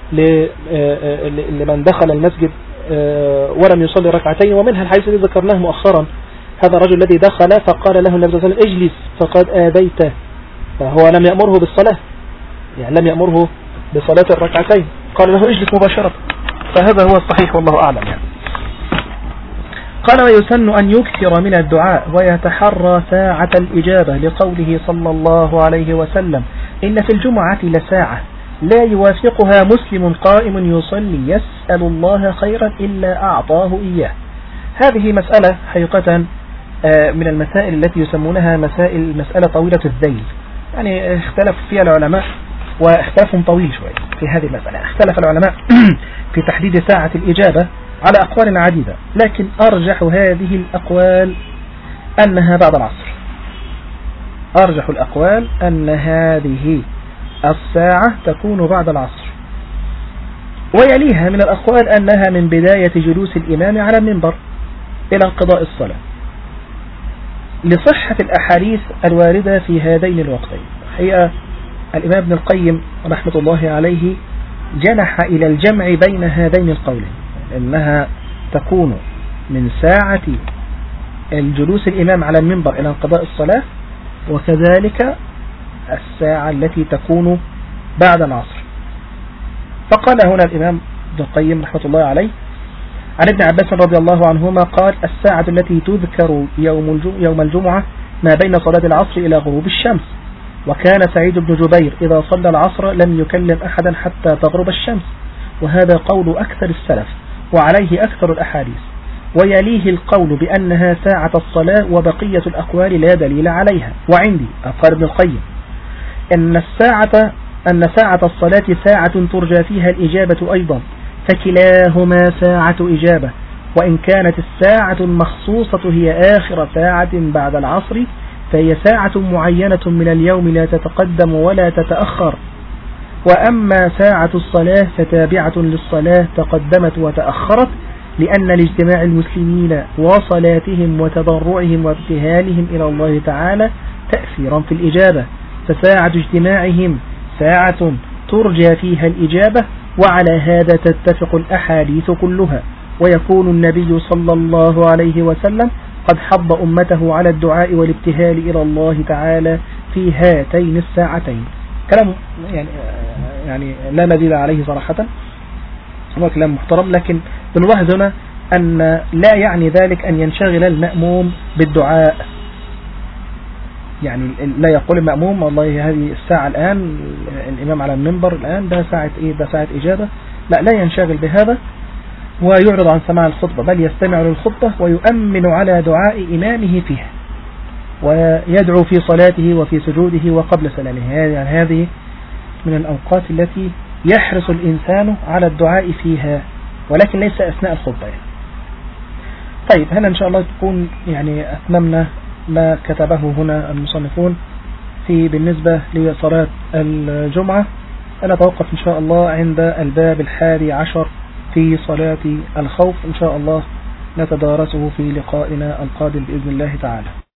لمن دخل المسجد ولم يصلي ركعتين، ومنها الحديث الذي ذكرناه مؤخرا، هذا الرجل الذي دخل فقال له النبي صلى الله عليه وسلم: اجلس فقد آذيته. فهو لم يأمره بالصلاة، يعني لم يأمره بصلاة الركعتين، قال له اجلس مباشرة. فهذا هو الصحيح والله أعلم يعني. قال: ويسن أن يكثر من الدعاء ويتحرى ساعة الإجابة، لقوله صلى الله عليه وسلم: إن في الجمعة لساعة لا يوافقها مسلم قائم يصلي يسأل الله خيرا إلا أعطاه إياه. هذه مسألة حقيقة من المسائل التي يسمونها مسائل مسألة طويلة الذيل، يعني اختلف فيها العلماء واختلافهم طويل شوية في هذه المسألة. اختلف العلماء في تحديد ساعة الإجابة على أقوال عديدة، لكن أرجح هذه الأقوال أنها بعد العصر. أرجح الأقوال أن هذه الساعة تكون بعد العصر، ويليها من الأقوال أنها من بداية جلوس الإمام على المنبر إلى انقضاء الصلاة، لصحة الأحاديث الواردة في هذين الوقتين. حقيقة الإمام ابن القيم رحمة الله عليه جنح إلى الجمع بين هذين القولين، أنها تكون من ساعة الجلوس الإمام على المنبر إلى انقضاء الصلاة، وكذلك الساعة التي تكون بعد العصر. فقال هنا الإمام ابن القيم رحمة الله عليه عن ابن عباس رضي الله عنهما قال: الساعة التي تذكر يوم الجمعة ما بين صلاة العصر إلى غروب الشمس. وكان سعيد بن جبير إذا صلى العصر لم يكلم أحدا حتى تغرب الشمس، وهذا قول أكثر السلف وعليه أكثر الأحاديث. ويليه القول بأنها ساعة الصلاة، وبقية الأقوال لا دليل عليها. وعندي قال ابن القيم أن الساعة أن ساعة الصلاة ساعة ترجى فيها الإجابة أيضا، فكلاهما ساعة إجابة، وإن كانت الساعة المخصوصة هي آخر ساعة بعد العصر فهي ساعة معينة من اليوم لا تتقدم ولا تتأخر. وأما ساعة الصلاة فتابعة للصلاة تقدمت وتأخرت، لأن لاجتماع المسلمين وصلاتهم وتضرعهم وابتهالهم إلى الله تعالى تأثيرا في الإجابة، فساعة اجتماعهم ساعة ترجى فيها الإجابة، وعلى هذا تتفق الأحاديث كلها. ويكون النبي صلى الله عليه وسلم قد حض أمته على الدعاء والابتهال إلى الله تعالى في هاتين الساعتين. كلام يعني يعني لا مزيد عليه صراحة، هو كلام محترم، لكن بنلاحظ هنا أن لا يعني ذلك أن ينشغل المأموم بالدعاء. يعني لا يقول المأموم والله هذه الساعة الآن الإمام على المنبر الآن ده ساعة إيه ده ساعة إجابة، لا لا ينشغل بهذا ويعرض عن سماع الخطبة، بل يستمع للخطبة ويؤمن على دعاء إمامه فيها، ويدعو في صلاته وفي سجوده وقبل سلامه. يعني هذه من الأوقات التي يحرص الإنسان على الدعاء فيها، ولكن ليس أثناء الخطبة يعني. طيب هنا إن شاء الله تكون يعني أتممنا ما كتبه هنا المصنفون في بالنسبة لصلاة الجمعة. أنا أتوقف إن شاء الله عند الباب الحادي عشر في صلاة الخوف، إن شاء الله نتدارسه في لقائنا القادم بإذن الله تعالى.